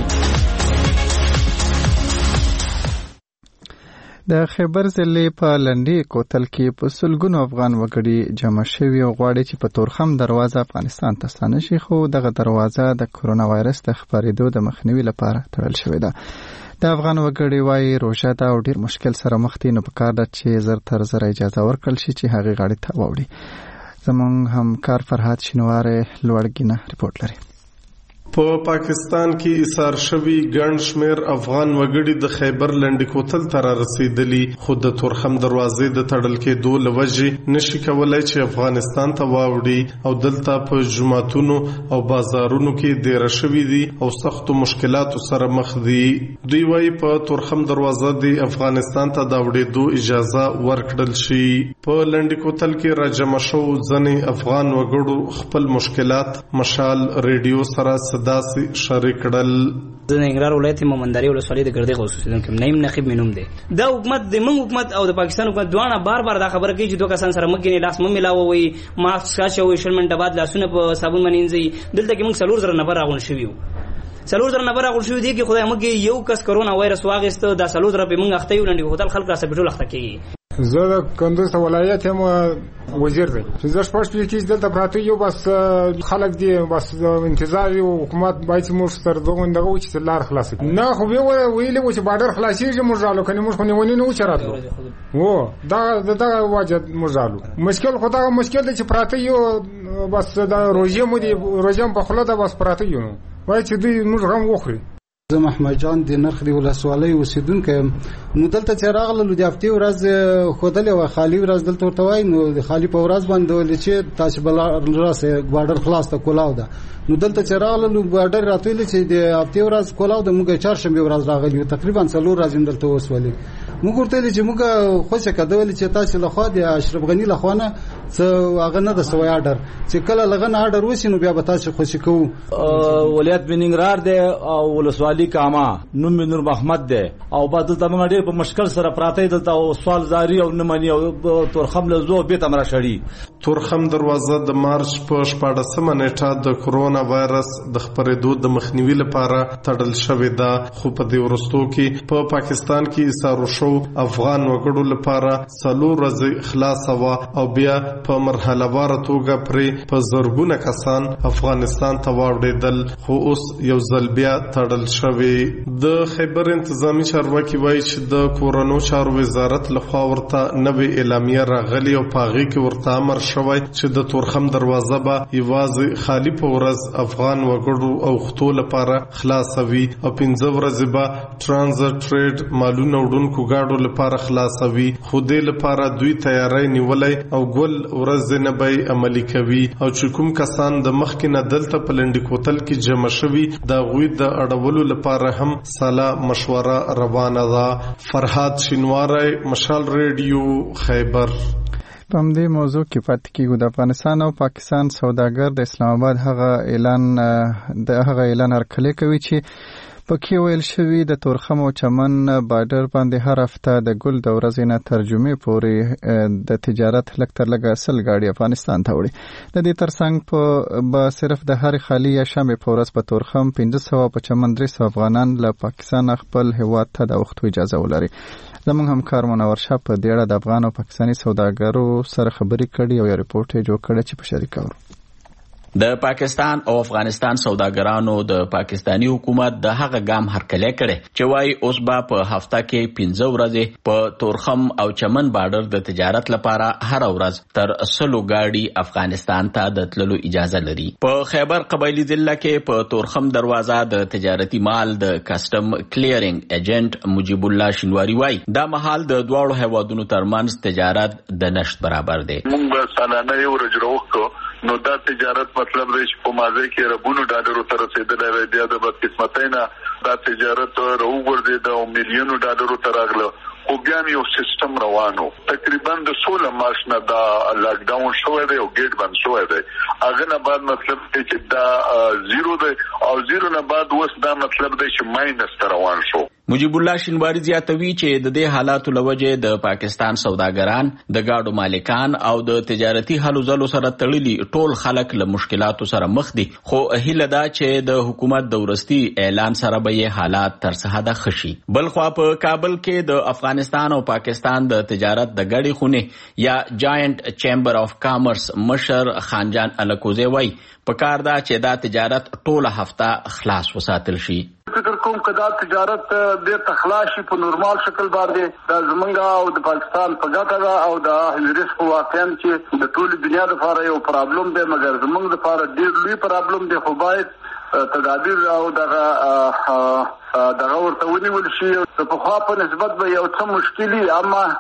د خیبر ضلع په لنډۍ کوتل کې په سلګونو افغان وګړي جمع شوي او غواړي چې په تورخم دروازه افغانستان ته ستانه شي، خو دغه دروازه د کرونا وایرس د خپرېدو د مخنیوي لپاره تړل شوې ده. د افغان وګړي وايي روژه ده او ډیر مشکل سره مخ دي، نو پکار ده چې زر تر زر اجازه ورکړل شي چې هغې غاړې ته واوړي. زموږ همکار فرهاد شینواری لوړګینه رپورټ لري. په پاکستان کې ایثار شوی ګڼ شمیر افغان وګړي د خیبر لنډۍ کوتل ته را رسیدلي، خو د تورخم دروازې د تړل کېدو له وجې نشي کولای چې افغانستان ته واوړي او دلته په جوماتونو او بازارونو کې دیره شوي دي او سختو مشکلاتو سره مخ دي. دوی وايي په تورخم دروازه د افغانستان ته د وړېدو اجازه ورکړل شي. په لنډۍ کوتل کې را جمع شو ځینې افغان وګړو خپل مشکلات مشال ریډیو سره داسې شریک کړل. د ننګرهار ولایت مومندري ولسوالۍ د ګردې اوسیدونکو نعیم نقیب مې نوم دی. دا حکومت د موږ حکومت او د پاکستان حکومت دواړه بار بار دا خبره کوي چې دوه کسان سره مګنې لاس مې ملاوي ماسک واچوي شل منټه بعد لاسونه په صابون باندې دلته کې موږ څلور زره نفر راغون شوي وو. څلور زره نفر راغون شوي دي کې خدای موږ یو کس کرونا وایرس واغېسته دا څلور زره په موږ اخته یو لنډي هوټل خلک را سپیټول اخته کېږي. زه د کندوز ولایت یم وزیر دی چې زه شپږ پیچې دلته پراته یو بس خلک دی بس انتظار یو حکومت باید موږ سره دغه دغه و چې لار خلاص نه خو به ویلې و چې بارډر خلاصېږي موږ رالو کني موږ خو نه ونی نه چرته و دا دغه واجب موږ رالو مشکل خو دا مشکل دی چې پراته یو بس دا روزي مو دی روزم په خله دا بس پراته یو وای چې دوی موږ هم وخوري. زه محمد جان د نرخ دی ولسوالۍ اوسیدونکی یم. نو دلته چې راغللو د هفتې ورځ ښودلې وه خالي ورځ دلته ورته وایي نو د خالي په ورځ باندې ویلې چې تاسې به راسئ بارډر خلاص ته کولاو ده. نو دلته چې راغللو بارډر راته ویلې چې د هفتې ورځ کولاو ده موږ چهارشنبې ورځ راغلي یو تقریبا څلور ورځې دلته وسولې. موږ ورته ویلې چې موږ خوښه کده ویلې چې تاسې لخوا د اشرف غني لخوا نه څه هغه نه ده سوی اډر چې کله لغه نه اډر وشي نو بیا به تاسې خوشي کوو. ولایت ننګرهار دی او ولسوالي کاما نوم نور محمد دی او بعد دلته موږ ډېر په مشکل سره پراته دلته او سوال زاری او نمنې او تورخم له زو به تمرا شړی. تورخم دروازه د مارچ په شپاړسمه نیټه د کرونا وایرس د خپرېدو د مخنیوي لپاره تړل شوې ده خو په دې وروستو کې په پاکستان کې ایثار شو افغان وګړو لپاره څلور ورځې خلاصه وه او بیا په مرحله واره توګه پرې په زرګونه کسان افغانستان ته واوړېدل خو اوس یو ځل بیا تړل شوی. د خیبر انتظامی چارواکي وایي چې د کورونو چارو وزارت لخوا ورته نوې اعلامیه راغلي او په هغې کې ورته امر شوی چې د تورخم دروازه به یوازې خالي په ورځ افغان وګړو او خطو لپاره خلاصوي او پنځه ورځې به ترانزیت ټریډ مالونه وړونکو ګاډو لپاره خلاصوي خو دې لپاره دوی تیاری نیولی او ګل ورځ نه به عملي کوي او چې کوم کسان د مخکې نه دلته په لنډي کوتل کې جمع شوي د هغوی د اړولو لپاره هم سلا مشوره روانه ده. فرهاد شینواری مشال ریډیو خیبر. په همدې موضوع کې پاتې کېږو. د افغانستان او پاکستان سوداګر د اسلام آباد هغه اعلان د هغه اعلان هرکلی کوي چې پکې ویل شوي د تورخم او چمن بارډر باندې هر هفته د ګل د ورځې نه تر جمعې پورې د تجارت لږ تر لږه سل ګاډي افغانستان ته وړي. د دې ترڅنګ په به صرف د هر خالي یا شنبې په ورځ په تورخم پنځه سوه په چمن درې سوه افغانان له پاکستان خپل هیواد ته د اوښتو اجازه ولري. زموږ همکار منور شاه په دې اړه د افغان او پاکستاني سوداګرو سره خبرې کړي او یو ریپورټ یې جوړ کړی چې په شریکه ورو. د پاکستان او افغانستان سوداګرانو د پاکستانی حکومت د هغه ګام هرکلی کړي چې وايي اوس به په هفته کې پنځه ورځې په تورخم او چمن بارډر د تجارت لپاره هر ورځ تر سلو ګاډي افغانستان ته د تللو اجازه لري. په خیبر قبایلی ضلع کې په تورخم دروازه د تجارتي مال د کسٹم کلیرینګ ایجنټ مجیب الله شینواری وايي دا مهال د دواړو هیوادونو ترمنځ تجارت د نشت برابر دی. موږ به سالانه یو ورځ وکړو نو دا تجارت مطلب دی چې په مازه کې ربونو ډالرو ته رسیدلی دی. بیا د بدقسمتۍ نه دا تجارت راوګرځېد او میلیونو ډالرو ته راغله خو بیا هم یو سیستم روانو. تقریبا د سوله مارچ نه دا لاک ډاون شوی دی او ګیټ بند شوی دی. هغه نه بعد مطلب دی چې دا زیرو دی او زیرو نه بعد اوس دا مطلب دی چې ماینس ته روان شو. مجیب الله شینواری زیاتوي چې د دې حالاتو لوجه د پاکستان سوداګران د گاډو مالکان او د تجارتي هلو ځلو سره تړلي ټول خلک له مشکلاتو سره مخ دي خو هیله ده چې د حکومت د ورستي اعلان سره به حالات تر څه حده ښه شي. بلخوا په کابل کې د افغانستان او پاکستان د تجارت د ګډې خونې یا جاینټ چیمبر اف کامرس مشر خانجان الکوزی وایي پکار ده چې دا تجارت ټوله هفته خلاص وساتل شي. فکر کوم که دا تجارت ډېر تخلاص شي په نورمال شکل باندې دا زمونږ او د پاکستان په ګټه ده او دا ریسک واقعا چې د ټولې دنیا لپاره یو پرابلم دی مګر زمونږ لپاره ډېر لوی پرابلم دی خو باید تدابیر او دغه دغه ورته ونیول شي. د پخوا په نسبت به یو څه مشکلي اما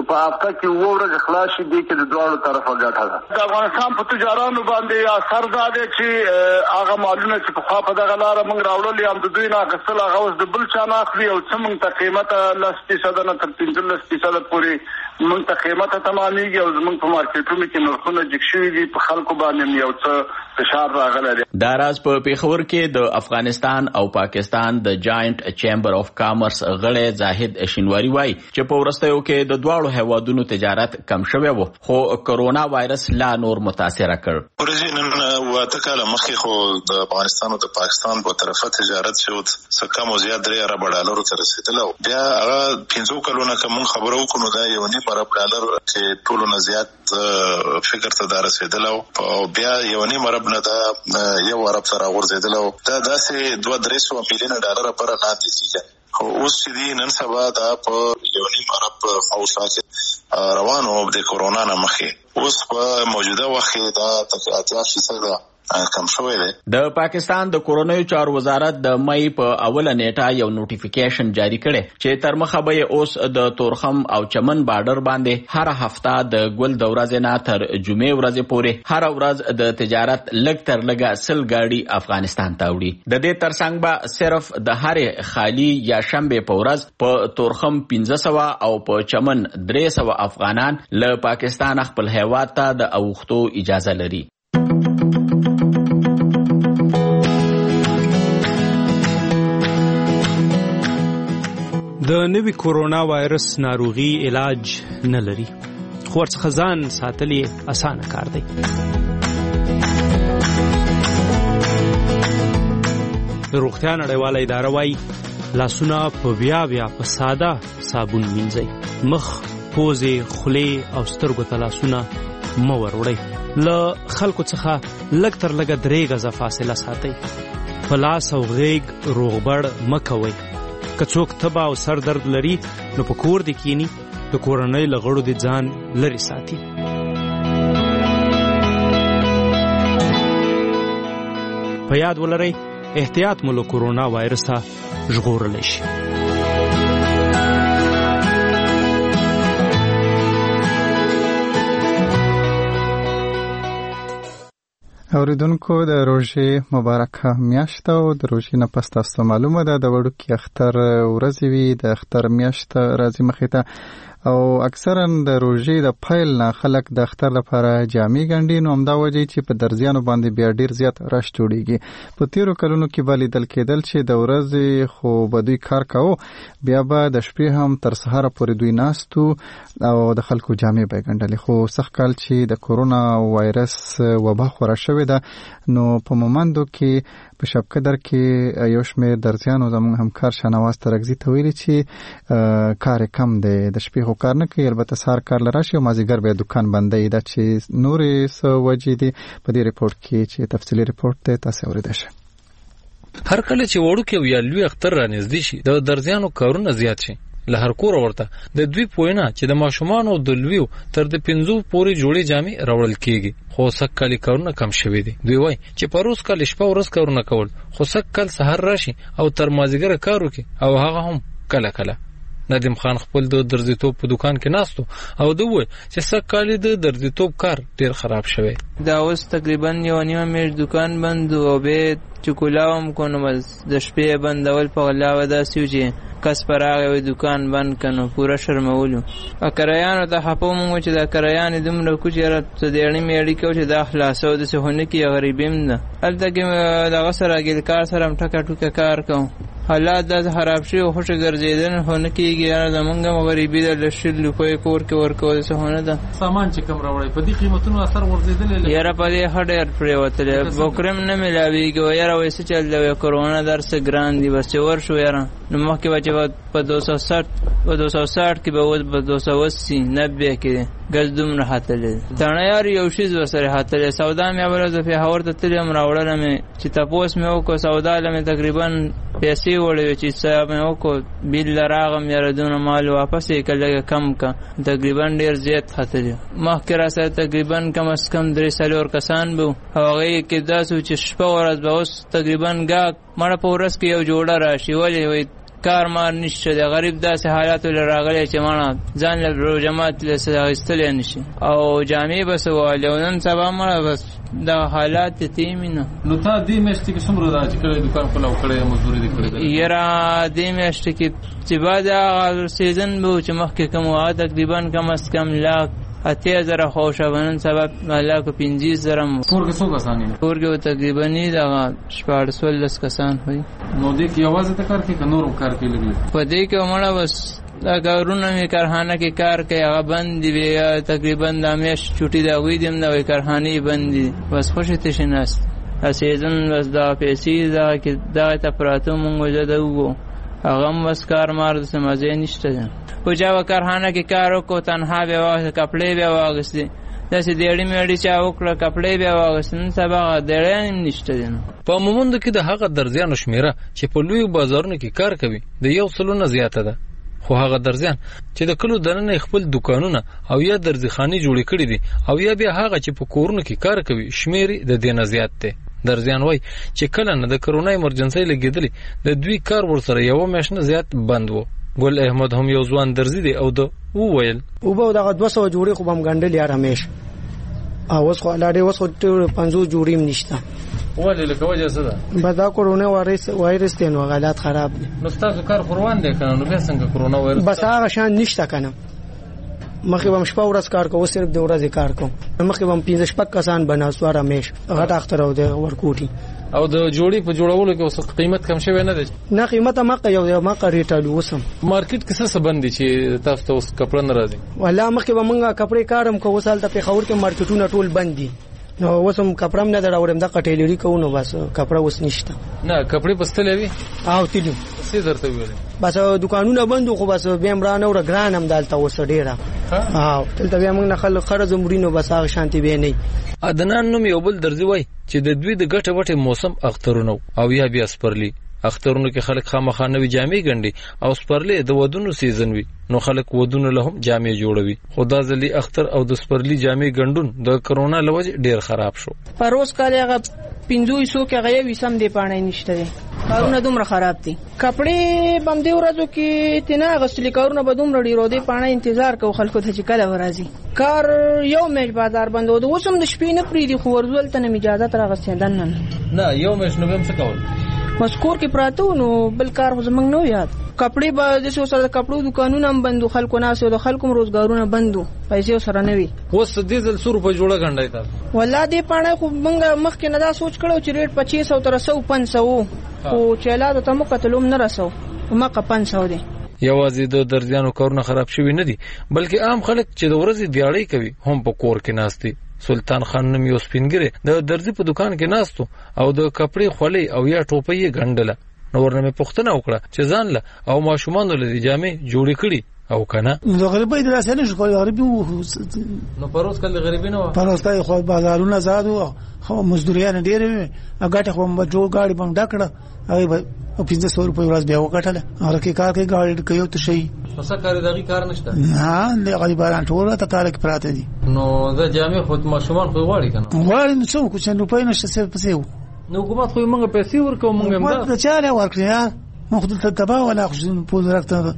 په هفته کې اووه ورځې خلاص شي دې کې د دواړو طرفه ګټه ده. د افغانستان په تجارانو باندې اثر دا دی چې هغه مالونه چې پخوا په دغه لاره موږ راوړلي هم د دوی نه اخیستل هغه اوس د بل چا نه اخلي او څه موږ ته قیمته لس فیصده نه تر پنځلس فیصده پورې موږ ته قیمته تمامېږي او زموږ په مارکیټونو کې نرخونه جګ شوي دي. په خلکو باندې یو څه فشار راغلی دی. دا راز په پیښور کې د افغانستان او پاکستان د جاینټ چیمبر اف کامرس غړی زاهد شینواری وایي چې په وروستیو کې د دواړو هیوادونو تجارت کم شوی و خو کرونا وایرس لا نور متاثره کړ. ورځې نن واته کاله مخکې خو د افغانستان او د پاکستان په طرفه تجارت شو څه کم او زیات درې ارب ډالرو ته رسېدلی و. بیا هغه پنځو کلونو که موږ خبره وکړو نو دا یو نیم ارب ډالر چې ټولو نه زیات فکر ته دا رسېدلی و او بیا یو نیم ارب نه دا یو ارب ته راغورځېدلی و. دا داسې دوه درې سوه میلیونه ډالره پره لاندې کېږي. خو اوس چې دی نن سبا دا په یو نیم ارب خواوشا کې روانو د کورونا نه مخکې اوس په موجوده وخت کې دا تقریبا اتیا فیصده کم شوی دی. د پاکستان د کورونیو چارو وزارت د مئی په اوله نیټه یو نوټیفیکیشن جاری کړي چې تر مخه به اوس د تورخم او چمن بارډر باندې هر هفته د ګل د ورځې نه تر جمعې ورځې پورې هر ورځ د تجارت لږ تر لږه سل ګاډي افغانستان ته وړي. د دې ترڅنګ به صرف د هرې خالی یا شنبې په ورځ په تورخم پنځه سوه او په چمن درې سوه افغانان له پاکستان خپل هیواد ته د اوښتو اجازه لري. د نوي کورونا وایرس ناروغي علاج نه لري خو ورڅخه ځان ساتل یې اسانه کار دی. د روغتیا نړیواله اداره وایي لاسونه په بیا بیا په ساده صابون مینځئ. مخ، پوزې، خولې او سترګو ته لاسونه مه ور وړئ. له خلکو څخه لږ تر لږه درې غزه فاصله ساتئ. په لاس او غیږ روغبړ مه کوئ. که څوک تبه او سر درد لري نو په کور دې کینی د کورنۍ له غړو دې ځان لرې ساتي. په یاد ولرئ احتیاط مو له کورونا وایرسه ژغورلی شي. اوریدونکو د روژې مبارکه میاشت او د روژې نه پس تاسو معلومه ده د وړوکي اختر ورځې وي. د اختر میاشت راځي مخې ته او اکثرا د روژې د پیل نه خلک د اختر لپاره جامې ګنډي. نو همدا وجه چې په درزیانو باندې بیا ډیر زیات رش جوړیږي. په تیرو کلونو کې به لیدل کېدل چې د ورځې خو به دوی کار کوو بیا به د شپې هم تر سهاره پورې دوی ناستو او د خلکو جامې به ګنډلې. خو سخت کال چې د کورونا وایرس وبا خوره شوې ده نو په مومندو کې په شبقدر کې یو شمېر درزیانو زموږ همکار شاهنواز ترکزي ته ویلي چې کار کم دی، د شپې خو کار نه کوي، البته سهار کار له راشي او مازدیګر به دوکان بندوي. دا چې نورې څه وجې دي په دې رپورټ کې چې تفصیلي رپورټ دی تاسې اورېدی شئ. هر کله چې وړوکی او یا لوی اختر رانږدې شي د درزیانو کارونه زیات شي. له هر کور ورته د دوی پوینه چې د ماشومانو د لویو تر د پنځو پورې جوړې جامې راوړل کېږي. خو سږ کال کارونه کم شوي دي. دوی وایي چې پروس کال شپه ورځ کارونه کول خو سږ کال سهار راشي او تر مازدیګره کار وکړي او هغه هم کله کله. ندیم خان خپل د درزیتوب په دکان کې ناستو او دوی وایي چې سږ کال د درزیتوب کار ډیر خراب شوی. دا اوس تقریبا یو نیمه میاشت دکان بند او به چې کولاوم کو نو د شپې بندول په غلا ودا سیو چې کس پر هغه دکان بند کنو پورا شرمولو. ا کرایانو ته خپو مو چې دا کرایان دومره کوچره ته دیړنی میړی کو چې دا خلاصو د سهونه کې غریبیم نه الته کې دا غسر اګل کار سره ټکا ټکا کار کوم. حالات د خراب شي او خوش ګرځیدل هونه کېږي. یاره زمونږه غریبي د لشل لوپای کور کې ورکول سهونه ده. سامان چې کوم راوړي په دې قیمتونو اثر ورزيدل. یاره په دې هډر پرې وتل بوکرم نه ملاويږي. یاره وایي چې د کورونا درس ګران دی بس ور شو. یاره نو مخکې بچو په دو سو ساٹھ په دو سو ساٹھ کې به ود په دو سو اسی نبه کې ګز دومره حاتل تانه. یار یو شی زو سره حاتل سودا مې اوله په هاور ته تلم راوړل مې چې تاسو مې وکړ سودا لمه تقریبا پیسې وړې چې صاحب مې وکړ بیل راغم یاره دونه مال واپس یې کله کم کا تقریبا ډیر زیات حاتل. مخکې را سره تقریبا کم اس کم درې سالور کسان بو هغه کې داسو چې شپه ورځ به اوس تقریبا ګا مړه پورس کې یو جوړه راشي ولې وي کار مار نشته د غریب داسې حالات ول راغلي چې مانه ځان له روجمات له استل نشي او جامع بس ولونن سبا مړه بس دا حالات تیمینه. نو تا دې مشت کې څومره راځي کړي دکان خپل کړي مزدوري دې کړي یرا دې مشت کې چې بعد سیزن به چې مخکې کوم واه تقریبا کم از کم لاک اته زره خوشبنن سبب لاک پنځه زره پورګه څو کسان دي پورګه تقریبا نه دا شپږ لس کسان وي. نو دې کې आवाज ته کار کې نور کار کې لګي په دې کې مړه بس دا کارونه می کارخانه کې کار کوي هغه بند دی تقریبا د میش چټي دا وې دیم دا کارخانه بند دي بس خوشی ته شناس اسیدن بس دا پیسې دا کې دا ته پراتو مونږ وځه وو هغه بس کار مار د سمازه نشته په جاوا کارخانه کې کار وکړو تنها به واه کپڑے به واغستې داسې دیړې میړې چا وکړه کپڑے به واغستن سبا دیړې نشته دي. په مومند کې د هغه درځانو شمیره چې په لوی بازارونو کې کار کوي د یو سلونه زیاته ده خو هغه درځان چې د کلو دننه خپل دکانونه او یا درځخانه جوړې کړې دي او یا بیا هغه چې په کورونو کې کار کوي شمیرې د دینه زیات ده. درځان وای چې کله نه د کرونا ایمرجنسي لګیدلې د دوی کار ورسره یو میاشنه زیات بند وو. ګل احمد هم یو ځوان درځي دی او د وویل او به دغه دوه سوه جوړې خو بم ګنډل یار همیش او اوس خو لاړې اوس خو پنځوس جوړې نشته ولې لکه وجه څه ده به دا کرونا وایرس وایرس دی نو حالات خراب دي. نو تاسو کار روان دی کنه نو بیا څنګه کرونا وایرس بس هغه شان نشته کنه مخکې بم شپه ورځ کار کوم صرف د ورځې کار کوم مخکې بم پنځه شپږ کسان بناسوار همیش غټ اختر او د ورکوټي او د جوړې په جوړولو کې اوس قیمت کم شوی نه دی نه قیمت مکه یو مکه ریټل وسم مارکیټ کې څه بندي چې تاسو ته اوس کپړه نه راځي والله مخکې به مونږه کپړې کارم کو وسال ته په خور کې مارکیټونه ټول بند دي نو وسم کپړم نه دراوړم د کټیلری کو نو بس کپړه وس نشته نه کپړې پستلې وي او تیلو څه درته ویل بس دکانونه بندو خو بس بیم را نو ګران هم دالته وس ډیره ها تلته بیا موږ نه خل خرج مرینو بس هغه شانتي به نه ادنان نوم یو بل درځي وای چې د دوی د ګټه وټه موسم اخترونو او یا بیا سپرلی اخترونو کې خلک خامخانه وی جامې ګنډي او سپرلی د ودونو سیزن وي نو خلک ودونو له هم جامې جوړوي خدا ځلی اختر او د سپرلی جامې ګنډون د کرونا لوجه ډیر خراب شو. پروس کاله هغه پینځوي سو کې غي وسم دی پانه نشته دي کارونه دومره خراب دي کپڑے باندې ورځو کې تینا غسلی کارونه به دومره ډیرو دي پانه انتظار کو خلکو ته چې کله ورازي کار یو میش بازار بندو د وسم د شپې نه پری دي خو ورزول ته اجازه تر غسیندن نه نه یو میش نو هم څه کول مسکور کې پراته نو بل کار خو زمنګ نو یاد کپڑے به د څو سره کپړو دکانونه هم بندو خلکو نه سو د خلکو روزګارونه بندو پیسې سره نه وي اوس دې ځل سو روپے جوړه غنډای تا والله دې پانه خو موږ مخکې نه دا سوچ کړو چې ریټ پچیس سو تر سو پنځه سو او چلا د تمو کتلوم نه رسو مکه پنځه سو دي. یوازې د درځانو کارونه خراب شوی نه دي بلکې عام خلک چې د ورځې دیاړي کوي هم په کور کې ناشتي. سلطان خان نوم یو سپینګره د درځي په دکان کې ناستو او د کپړې خولې او یا ټوپۍ ګنډله نو ورنه پښتنه وکړه چې ځان له او ماشومان له جامې جوړې کړي او کنه نو غریبۍ دراسه نه شو کولای غریبي نو پروس کله غریبي نه پروس ته خو بازارونه زادو خو مزدوریان ډېر وي هغه خو په جوړ گاډي باندې ډکړه هغه په پنځه سو روپۍ ورځ بیا وکټله هغه کې کار کوي گاډي کوي ته شي څه کار دغه کار نشته نه له غریبانو ټول ته کار کې پراته دي نو د جامې خو ماشومان خو غواړي کنه غواړي نو څو کوم روپۍ نشته څه پسې نو حکومت خو موږ پیسې ورکو موږ هم دا چاله ورکړیا موږ ته تبا ولا خو په درکته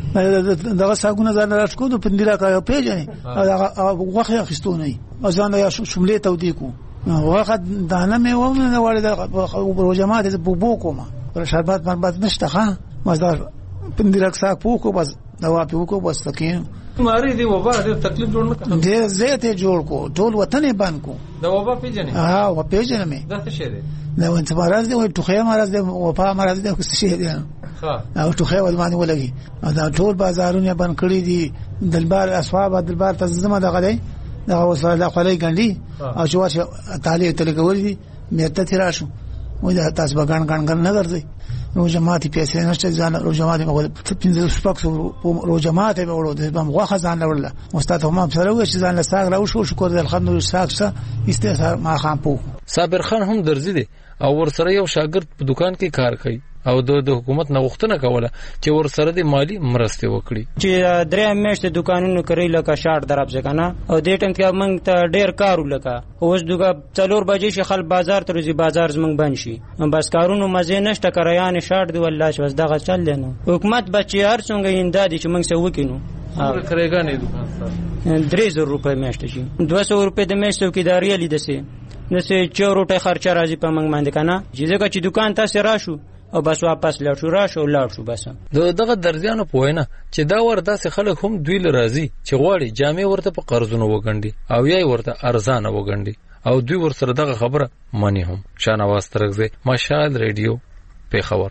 دغه ساګونه ځان راټکو د پندیرا کا پیژنې هغه وخت اخستونه ځان یا شملې ته ودی کو وخت دانه مې وونه وړي د روجمات د بوبو کومه شربات مربات نشته ها مزدار پندیرا کا پوکو بس دوا پوکو بس تکین ماری دی وبا ډېر تکلیف جوړ نه کړ ډېر زیاته جوړ کو ټول وطن باندې کو دا وبا پیژنې ها و پیژنې مې دا څه شی دی نو انت مرز دی او ټوخه مرز دی او په مرز دی څه شی دی ها او ټوخه ول باندې ولګي دا ټول بازارونه بند کړی دي دلبار اسواب دلبار ته زما دغه دی دا وسله خلای ګنډي او چې واشه تعالی تلګول دي مېته تیراشو وای دا تاسو بغان ګان ګان نه ګرځي نو جماعتي پیسې نشته ځان رو جماعتي مغول پنځه شپږ رو جماعتي به ورو د بم غوخه ځان لورله استاد هم سره و چې ځان له ساغ راو شو شکر د الحمدلله ساغ څه استثار ما خام پو صابر خان هم درځي دي او ورسره یو شاګرد په دکان کې کار کوي او د حکومت نه غوښتنه کوله چې ورسره د مالی مرستې وکړي چې درې میاشتې دکانونو کوي لکه شاټ دراب ځکنه او دې ټیم کې موږ ته ډېر کار ولکه اوس دغه څلور بجې چې خل بازار ته روزي بازار زمنګ بند شي بس کارونو مزه نشته کریان شاټ دی والله چې بس دغه چل دی نو حکومت بچي هر څنګه اندادي چې موږ سو وکینو څومره کرایګا نه دکان سره درې زره روپۍ میاشتې شي دوه سوه روپۍ د میاشتې څوکیداري لیدسي نسې چې روټه خرچه راځي په موږ باندې کنه چې ځکه چې دکان تاسو راشو او بس واپس لاړ شو را شو لاړ شو بس د دغه درځانو په وینا چې دا ور داسې خلک هم دوی لرازي چې غواړي جامې ورته په قرضونو وګڼي او یې ورته ارزانه وګڼي او دوی ورسره دغه خبره مانی هم شانواز ترغزه مشال ریډیو پیښور.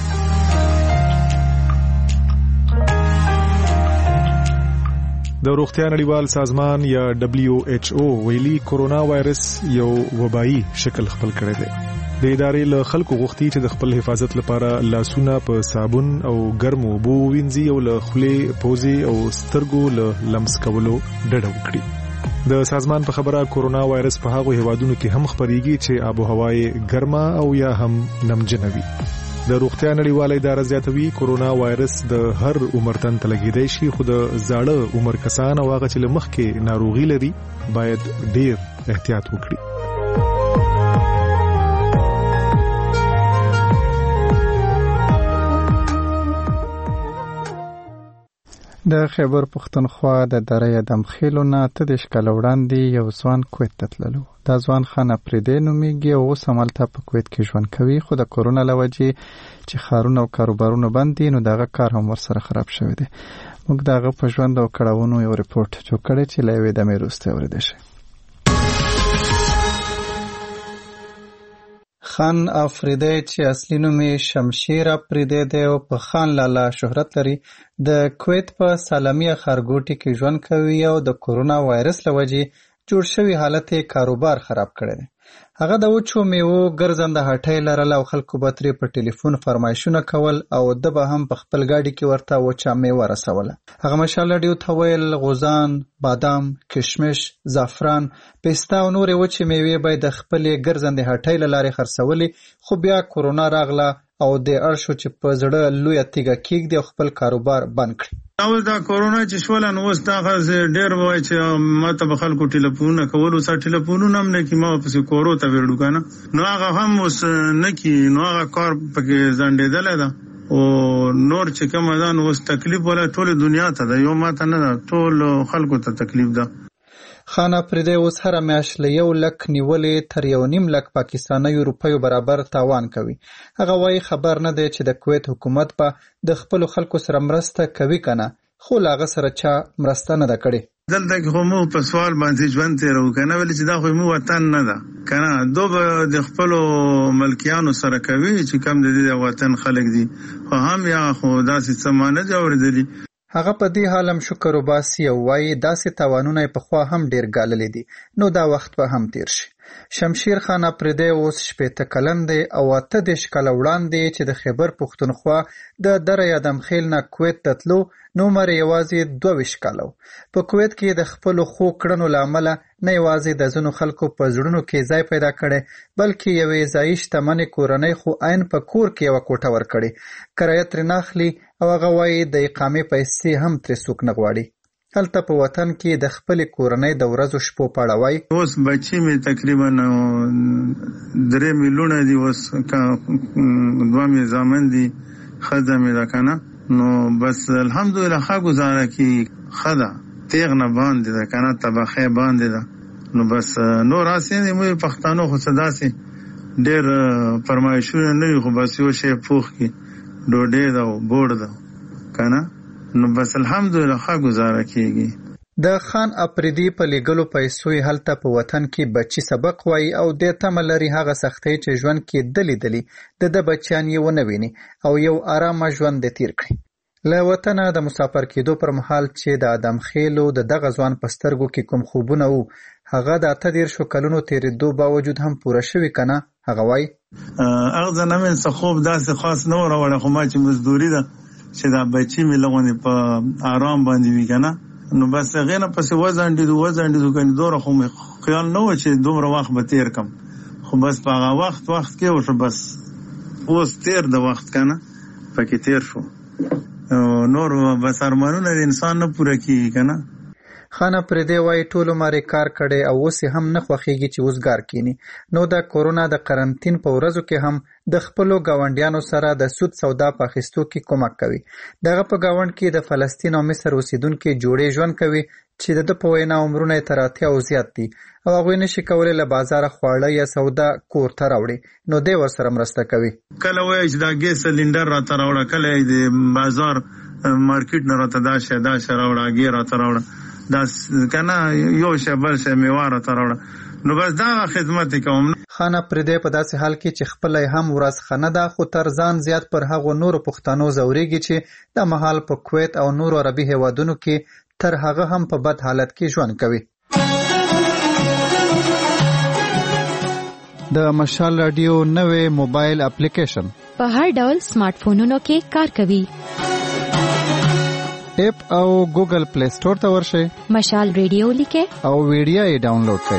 د روغتیا نړیوال سازمان یا دبلیو ایچ او ویلي کورونا وایرس یو وبایي شکل خپل کړی دی. د ادارې له خلکو غوښتي چې د خپل حفاظت لپاره لاسونه په صابون او ګرمو اوبو وینځي او له خولې پوزې او سترګو له لمس کولو ډډه وکړي. د سازمان په خبره کورونا وایرس په هغو هیوادونو کې هم خپریږي چې آب و هوا یې ګرمه او یا هم نمجنه وي. د روغتیا نړیواله اداره زیاتوي کورونا وایرس د هر عمر تن ته لګیدای شي خو د زاړه عمر کسان او هغه چې له مخکې ناروغي لري باید ډیر احتیاط وکړي. د خیبر پښتونخوا د دره دمخیلو نه ته د شکل وړاندې یو ځوان کویت ته تللو. دا ځوان خان افریدی نومیږي او اوس همالته په کویت کې ژوند کوي خو د کورونا له وجې چې ښارونه او کاروبارونه بند دي نو دغه کار هم ورسره خراب شوی دی. موږ د هغه په ژوند او کړاوونو یو ریپورټ جوړ کړی چې له یوې دمې وروسته اورېدی شي. خان افریدی چې اصلي نوم یې شمشیر افریدی دی او په خان لالا شهرت لري د کویت په سالمیه ښارګوټي کې ژوند کوي او د کورونا وایرس له وجې جوړ شوی حالت یې کاروبار خراب کړی دی. هغه د وچو میوو ګرځنده هټۍ لرله او خلکو به ترې په ټلیفون فرمایشونه کول او ده به هم په خپل ګاډي کې ورته وچه میوه رسوله. هغه مشال ډیو ته ویل غوزان، بادام، کشمش، زعفران، پسته او نورې وچې میوې به د خپلې ګرځندې هټۍ له لارې خرڅولې خو بیا کورونا راغله او د اړ شو چې په زړه لویه تیږه کېږدي او خپل کاروبار بند کړي. اوس دا کورونا چې شوله نو اوس دا ډېر وایي چې ما ته به خلکو ټلیفونونه کول اوس ټلیفونونه هم نه کي ما پسې کورو ته ویړو که نه نو هغه هم اوس نه کي نو هغه کار پکې ځنډېدلی ده او نور چې کومه ده نو اوس تکلیف ولا ټولې دنیا ته ده یو ما ته نه ده ټول خلکو ته تکلیف ده. خان افریدی اوس هره میاشت له یو لک نیولې تر یو نیم لک پاکستانیو روپیو برابر تاوان کوي. هغه وایي خبر نه دی چې د کویت حکومت به د خپلو خلکو سره مرسته کوي که نه خو له هغه سره چا مرسته نه ده کړې. دلته کې خو موږ په سوال باندې ژوند تېروو که نه ولې چې دا خو موږ وطن نه ده که نه دو به د خپلو ملکیانو سره کوي چې کم د دې وطن خلک دي خو هم یا خو داسې څه ما نه دي اورېدلي. هغه په دې حال هم شکر وباسي او وایي داسې تاوانونه یې پخوا هم ډېر ګاللي دي نو دا وخت به هم تیر شي. شمشیر خان افریدی اوس شپېته کلن دی او اته دېرش کاله وړاندې چې د خیبر پښتونخوا د دره دمخیل نه کویت ته تلو نو عمر یې یوازې دوه ویشت کاله و. په کویت کې د خپلو ښو کړنو له امله نه یوازې د ځینو خلکو په زړونو کې ځای پیدا کړی بلکې یوې ځایي شتمنې کورنۍ خو عین په کور کې یوه کوټه ورکړې کرایه ترې نه اخلي او هغه وایي د اقامې پیسې هم ترې څوک نه غواړي. هلته په وطن کې د خپلې کورنۍ د ورځو شپو په اړه وایي اوس بچي مې تقریبا درې میلیونه دي اوس دوه مې زامن دي ښځه مې ده که نه نو بس الحمدلله ښه ګزاره کېږي ښه ده تیغ نه باندې ده که نه طبخې باندې ده نو بس نور هسې دی موږ پښتانو خو څه داسې ډېر فرمایشونه نه وي خو بس یو شی پوخ کړي ډوډۍ ده او بوړ ده که نه نو بس الحمدلله ښه ګزاره کېږي. د خان افریدي په لیږلو پیسو یې هلته په وطن کې بچي سبق وایي او دې تمه لري هغه سختۍ چې ژوند کې ده لیدلي د ده بچیان یې ونه ویني او یو ارامه ژوند دې تیر کړي. له وطنه د مسافر کېدو پر مهال چې د ادمخیلو د دغه ځوان په سترګو کې کوم خوبونه وو هغه د اته دېرشو کلونو تېرېدو باوجود هم پوره شوي که نه. هغه وایي اغزه نه مې څه خوب داسې خاص نه و راوړی خو ما چې مزدوري ده چې دا بچي مې لغونې په آرام باندې وي که نه نو بس هغې نه پسې وځنډېدو وځنډېدو که دومره خو مې خیال نه و چې دومره وخت به تېر کړم خو بس په هغه وخت وخت کې وشو، بس اوس تیر د وخت کنه پکې تیر شو، نور بس ارمانونه د انسان نه پوره کیږي کنه. خانه پردې وای ټول عمر کار کړي او اوس هم نه خوخیږي چې وزګار کینی. نو د کورونا د قرنټین په ورځو کې هم د خپلو گاونډیانو سره د سود سودا په اخیستو کې کومک کوي. دغه په گاوند کې د فلسطین او مصر اوسیدونکو جوړې ژوند کوي چې د په وینا عمرونه تر اتیا او زیات دي او هغه نشي کولای له بازار خواړه یا سودا کور ته راوړي، نو دوی ورسره مرسته کوي. کله وایي چې دا ګیس سلندر راته راوړه، کله د بازار مارکیټ نه راته دا شه دا شه راوړه، ګیر راته راوړه، دا کنه یو شه بل شه میواره ته راوړه، نو بس دا خدمت کوم. خانه پردې په داسې حال کې چې خپل هم ورځ خنه ده، خو تر ځان زیات پر هغو نورو پښتنو زوريږي چې د مهال په کویت او نورو عربي هیوادونو کې تر هغه هم په بد حالت کې ژوند کوي. د مشال رادیو نوې موبایل اپلیکیشن په هر ډول سمارټ فونونو کې کار کوي. اپ او ګوګل پلی سٹور ته ورشئ، مشال ریډیو لیکئ او ویډیو یې ډاونلوډ کړئ.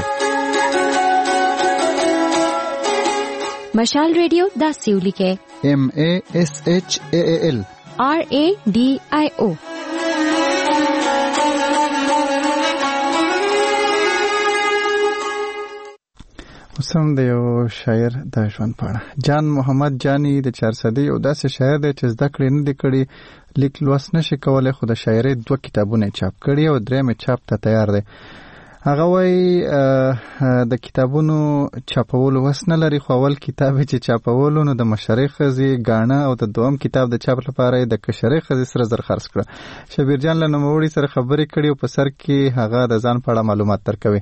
مشال ریډیو داسې ولیکئ، ایم ا اس ایچ ا ال آر ا ډي آی او. وسم د یو شاعر د ژوند په اړه. جان محمد جانی د چارسدی یو داسې شاعر دی چې زده کړې نه دی کړي، لیک لوست نشي کولای، خو د شاعرۍ دوه کتابونه چاپ کړي او درېیم چاپ ته تیار دی. هغه وایي د کتابونو چاپولو وس نه لري، خو اول کتاب چې چاپولو نو د مشرۍ ښځې ګاڼه او د دوم کتاب د چاپ لپاره د کشرۍ ښځې سره زر خرڅ کړه. شبیر جان له نوموړي سره خبرې کړي او په سر کې هغه د ځان په اړه معلومات درکوي.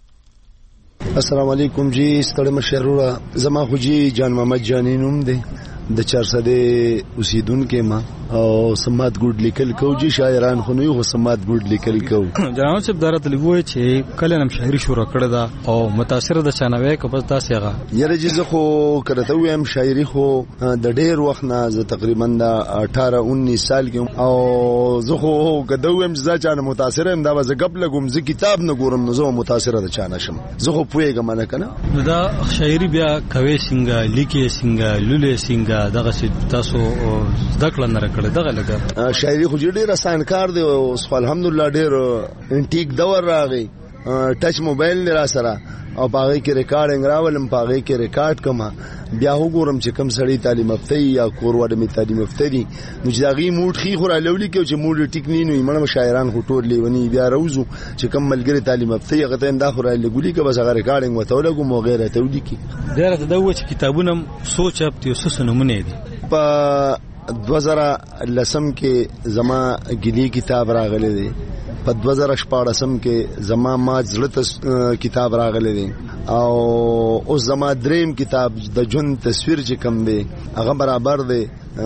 السلام علیکم جی، ستړی مشرورا، زما خو جی جان محمد جانی نوم دی، د چارسده اوسیدونکو ما او سمات ګډ لیکل کو جی، شاعران خو نه یو سمات ګډ لیکل کو. جناب صاحب دارت لګوي چې کله نم شاعري شروع کړه دا او متاثر د چانوي کو بس تاسو هغه یره جی زه خو کړته ویم شاعري خو د ډېر وخت نه، زه تقریبا د اٹھارہ انیس سال کې او زه خو کده ویم چې ځا چانه متاثر هم دا وځ غب لګم، زه کتاب نه ګورم نو زه متاثر د چانه شم، زه خو پوهیږم نه کنه. دا شاعري بیا کوي څنګه لیکي څنګه لولې څنګه دغه تاسو ذکر نه کړی دغه لګا شاعري خو ډېر آسان کار دی او الحمدلله ډېر انټیک دور راغی، ټچ موبایل را سره او پاغې کې ریکارډینګ راولم، پاغې کې ریکارډ کما بیا وګورم چې کم سړی تعلیم یافته یا کورواډه می تعلیم یافته دي، نو چې داغي موډ خي خو را لولي کې چې موډ ټیک نه نو ایمنه شاعران خو ټول لیونی بیا روزو چې کم ملګری تعلیم یافته هغه ته دا خو را لګولي کې بس هغه ریکارډینګ وته لګو مو غیره ته ودی کی ډېر د دوه چې کتابونه سوچ اپ تي وسس نمونه دي. په دو هزار لسم کې زما ګلی کتاب راغلی دی، په دو هزار شپاړسم کې زما ما زړه کتاب راغلی دی او اوس زما دریم کتاب د جون تصویر چې کم دی هغه برابر دی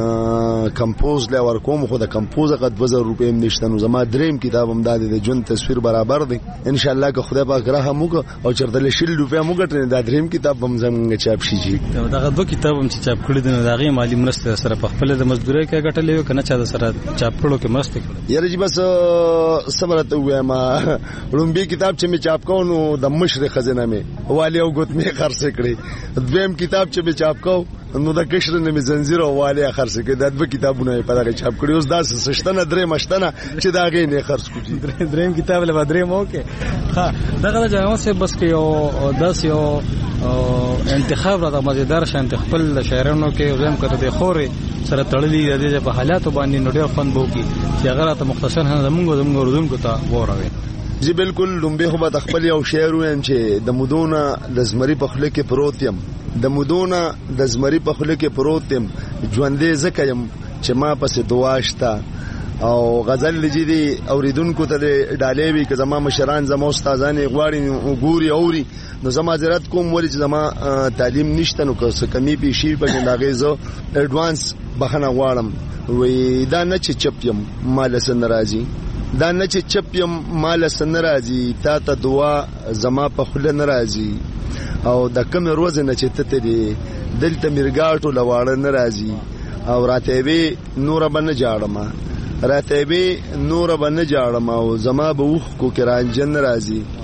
کمپوز له ورکوم، خو د کمپوز هغه دو هزار روپۍ نشته، نو زما دریم کتاب هم د جون تصویر برابر دی. ان شاء الله که خدای پاک رحم وکړي او چرته له شل روپۍ موږ ته د دریم کتاب هم زمونږ چاپ شي. دغه دوه کتاب هم چې چاپ کړی دی نو دغه مالی مرسته سره په خپل د مزدوري کې ګټلې و کنه چا سره چاپ کړو کې مرسته کړو. یاره جی بس صبر ته وایم، لومبي کتاب چې می چاپ کو نو د مشر خزانه می والی او ګوت می خرڅ کړی، دویم کتاب چې می چاپ کو نو د کشر نه می زنجیر او والی خرڅ کړی، د دوه کتابونه په دغه چاپ کړی، اوس داس سشتنه درې مشتنه چې داغه نه خرڅ کړی، دریم کتاب له بدرې مو کې ها دغه جناب سے بس کې یو داس یو انتخاب را د مزیدار شانت خپل شاعرانو کې زم کړه د خوري سره تړلې د دې په حالات باندې نو ډېر فن بو کی چې هغه ته مختصر هم زمونږ زمونږ ورزم کو تا وراوي. جی بالکل لومبه خو به خپل یو شعر ویم چې د مودونه د زمری په خله کې پروت یم، د مودونه د زمری په خله کې پروت یم، ژوندې زکه یم چې ما پسې دعاشتا او غزل لجدي اوریدونکو ته ډالې وی که زما مشران زما استادان غواړي ګوري اوري نو زما زرات کوم ولې چې زما تعلیم نشته نو که څه کمی به شي په دغه زو اډوانس بخنه غواړم وې دا نه چې چپیم مال سن راځي، دا نه چې چپیم مال سن راځي، تا ته دعا زما په خله ناراضي او د کوم روز نه چې ته دې دلته مرګاټو لواړه ناراضي او راته وی نور باندې جاړم راته به نور باندې جاړم او زما به وخ کو کرانجن راځي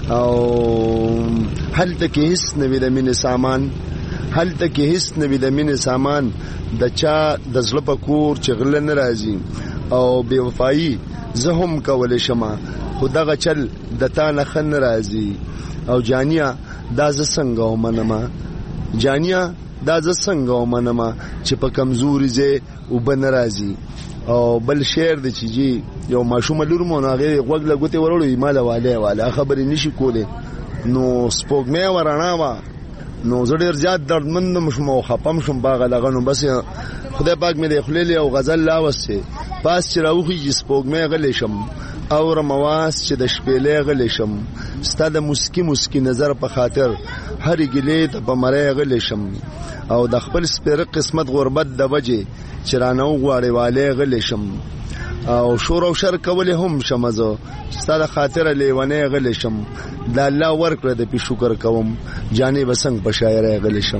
او هلته کې هیڅ نوې د مینې سامان هلته کې هیڅ نوې د مینې سامان د چا د زړه په کور چې غله نه راځي او بې وفایي زه هم کولی شم خو دغه چل د تا نه ښه نه راځي او جانیه دا زه څنګه ومنمه جانیه دا زه څنګه ومنمه چې په کمزوري ځای اوبه نه راځي او بل شعر دی چې جی یو ماشومه لور مو نو هغې غوږ له ګوتې وروړو ما له والی والی خبرې نشي کولی نو سپوږمۍ وه رڼا وه نو زه ډېر زیات دردمند شوم او خپم شوم په هغه دغه نو بس خدای پاک مې د خولې یو غزل راوستې پاس چې راوخیږي سپوږمۍ غلی شم اورم اواز چې د شپېلۍ غلی شم ستا د مسکي مسکي نظر په خاطر هرې ګیلې ته په مری غلی شم او د خپل سپېره قسمت غربت د وجې چې رانه وغواړې والی غلی شم او شور او شر کولی هم شم زه ستا د خاطره لیونی غلی شم د الله ورکړه د پې شکر کوم جانې به څنګه په شاعرۍ غلی شم.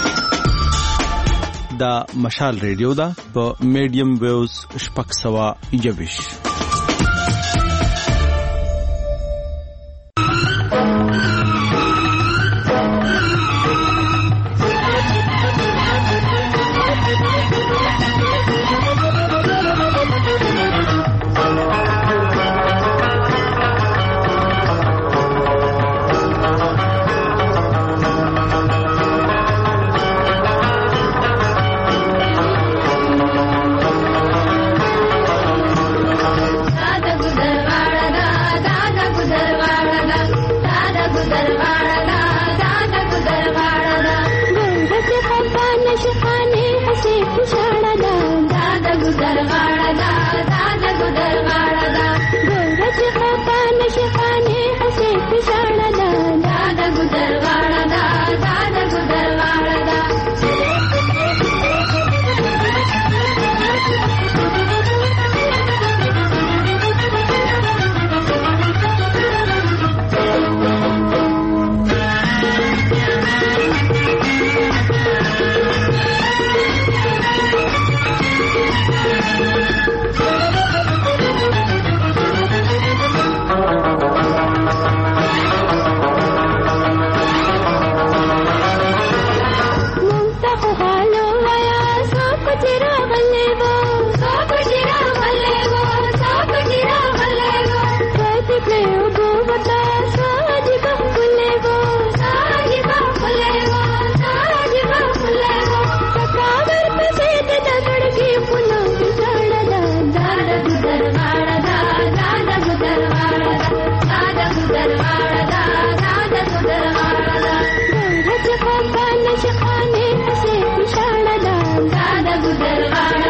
دا مشال ریډیو ده په میډیم ویوز شپږ سوه یوویشت. دا د ګودر غاړه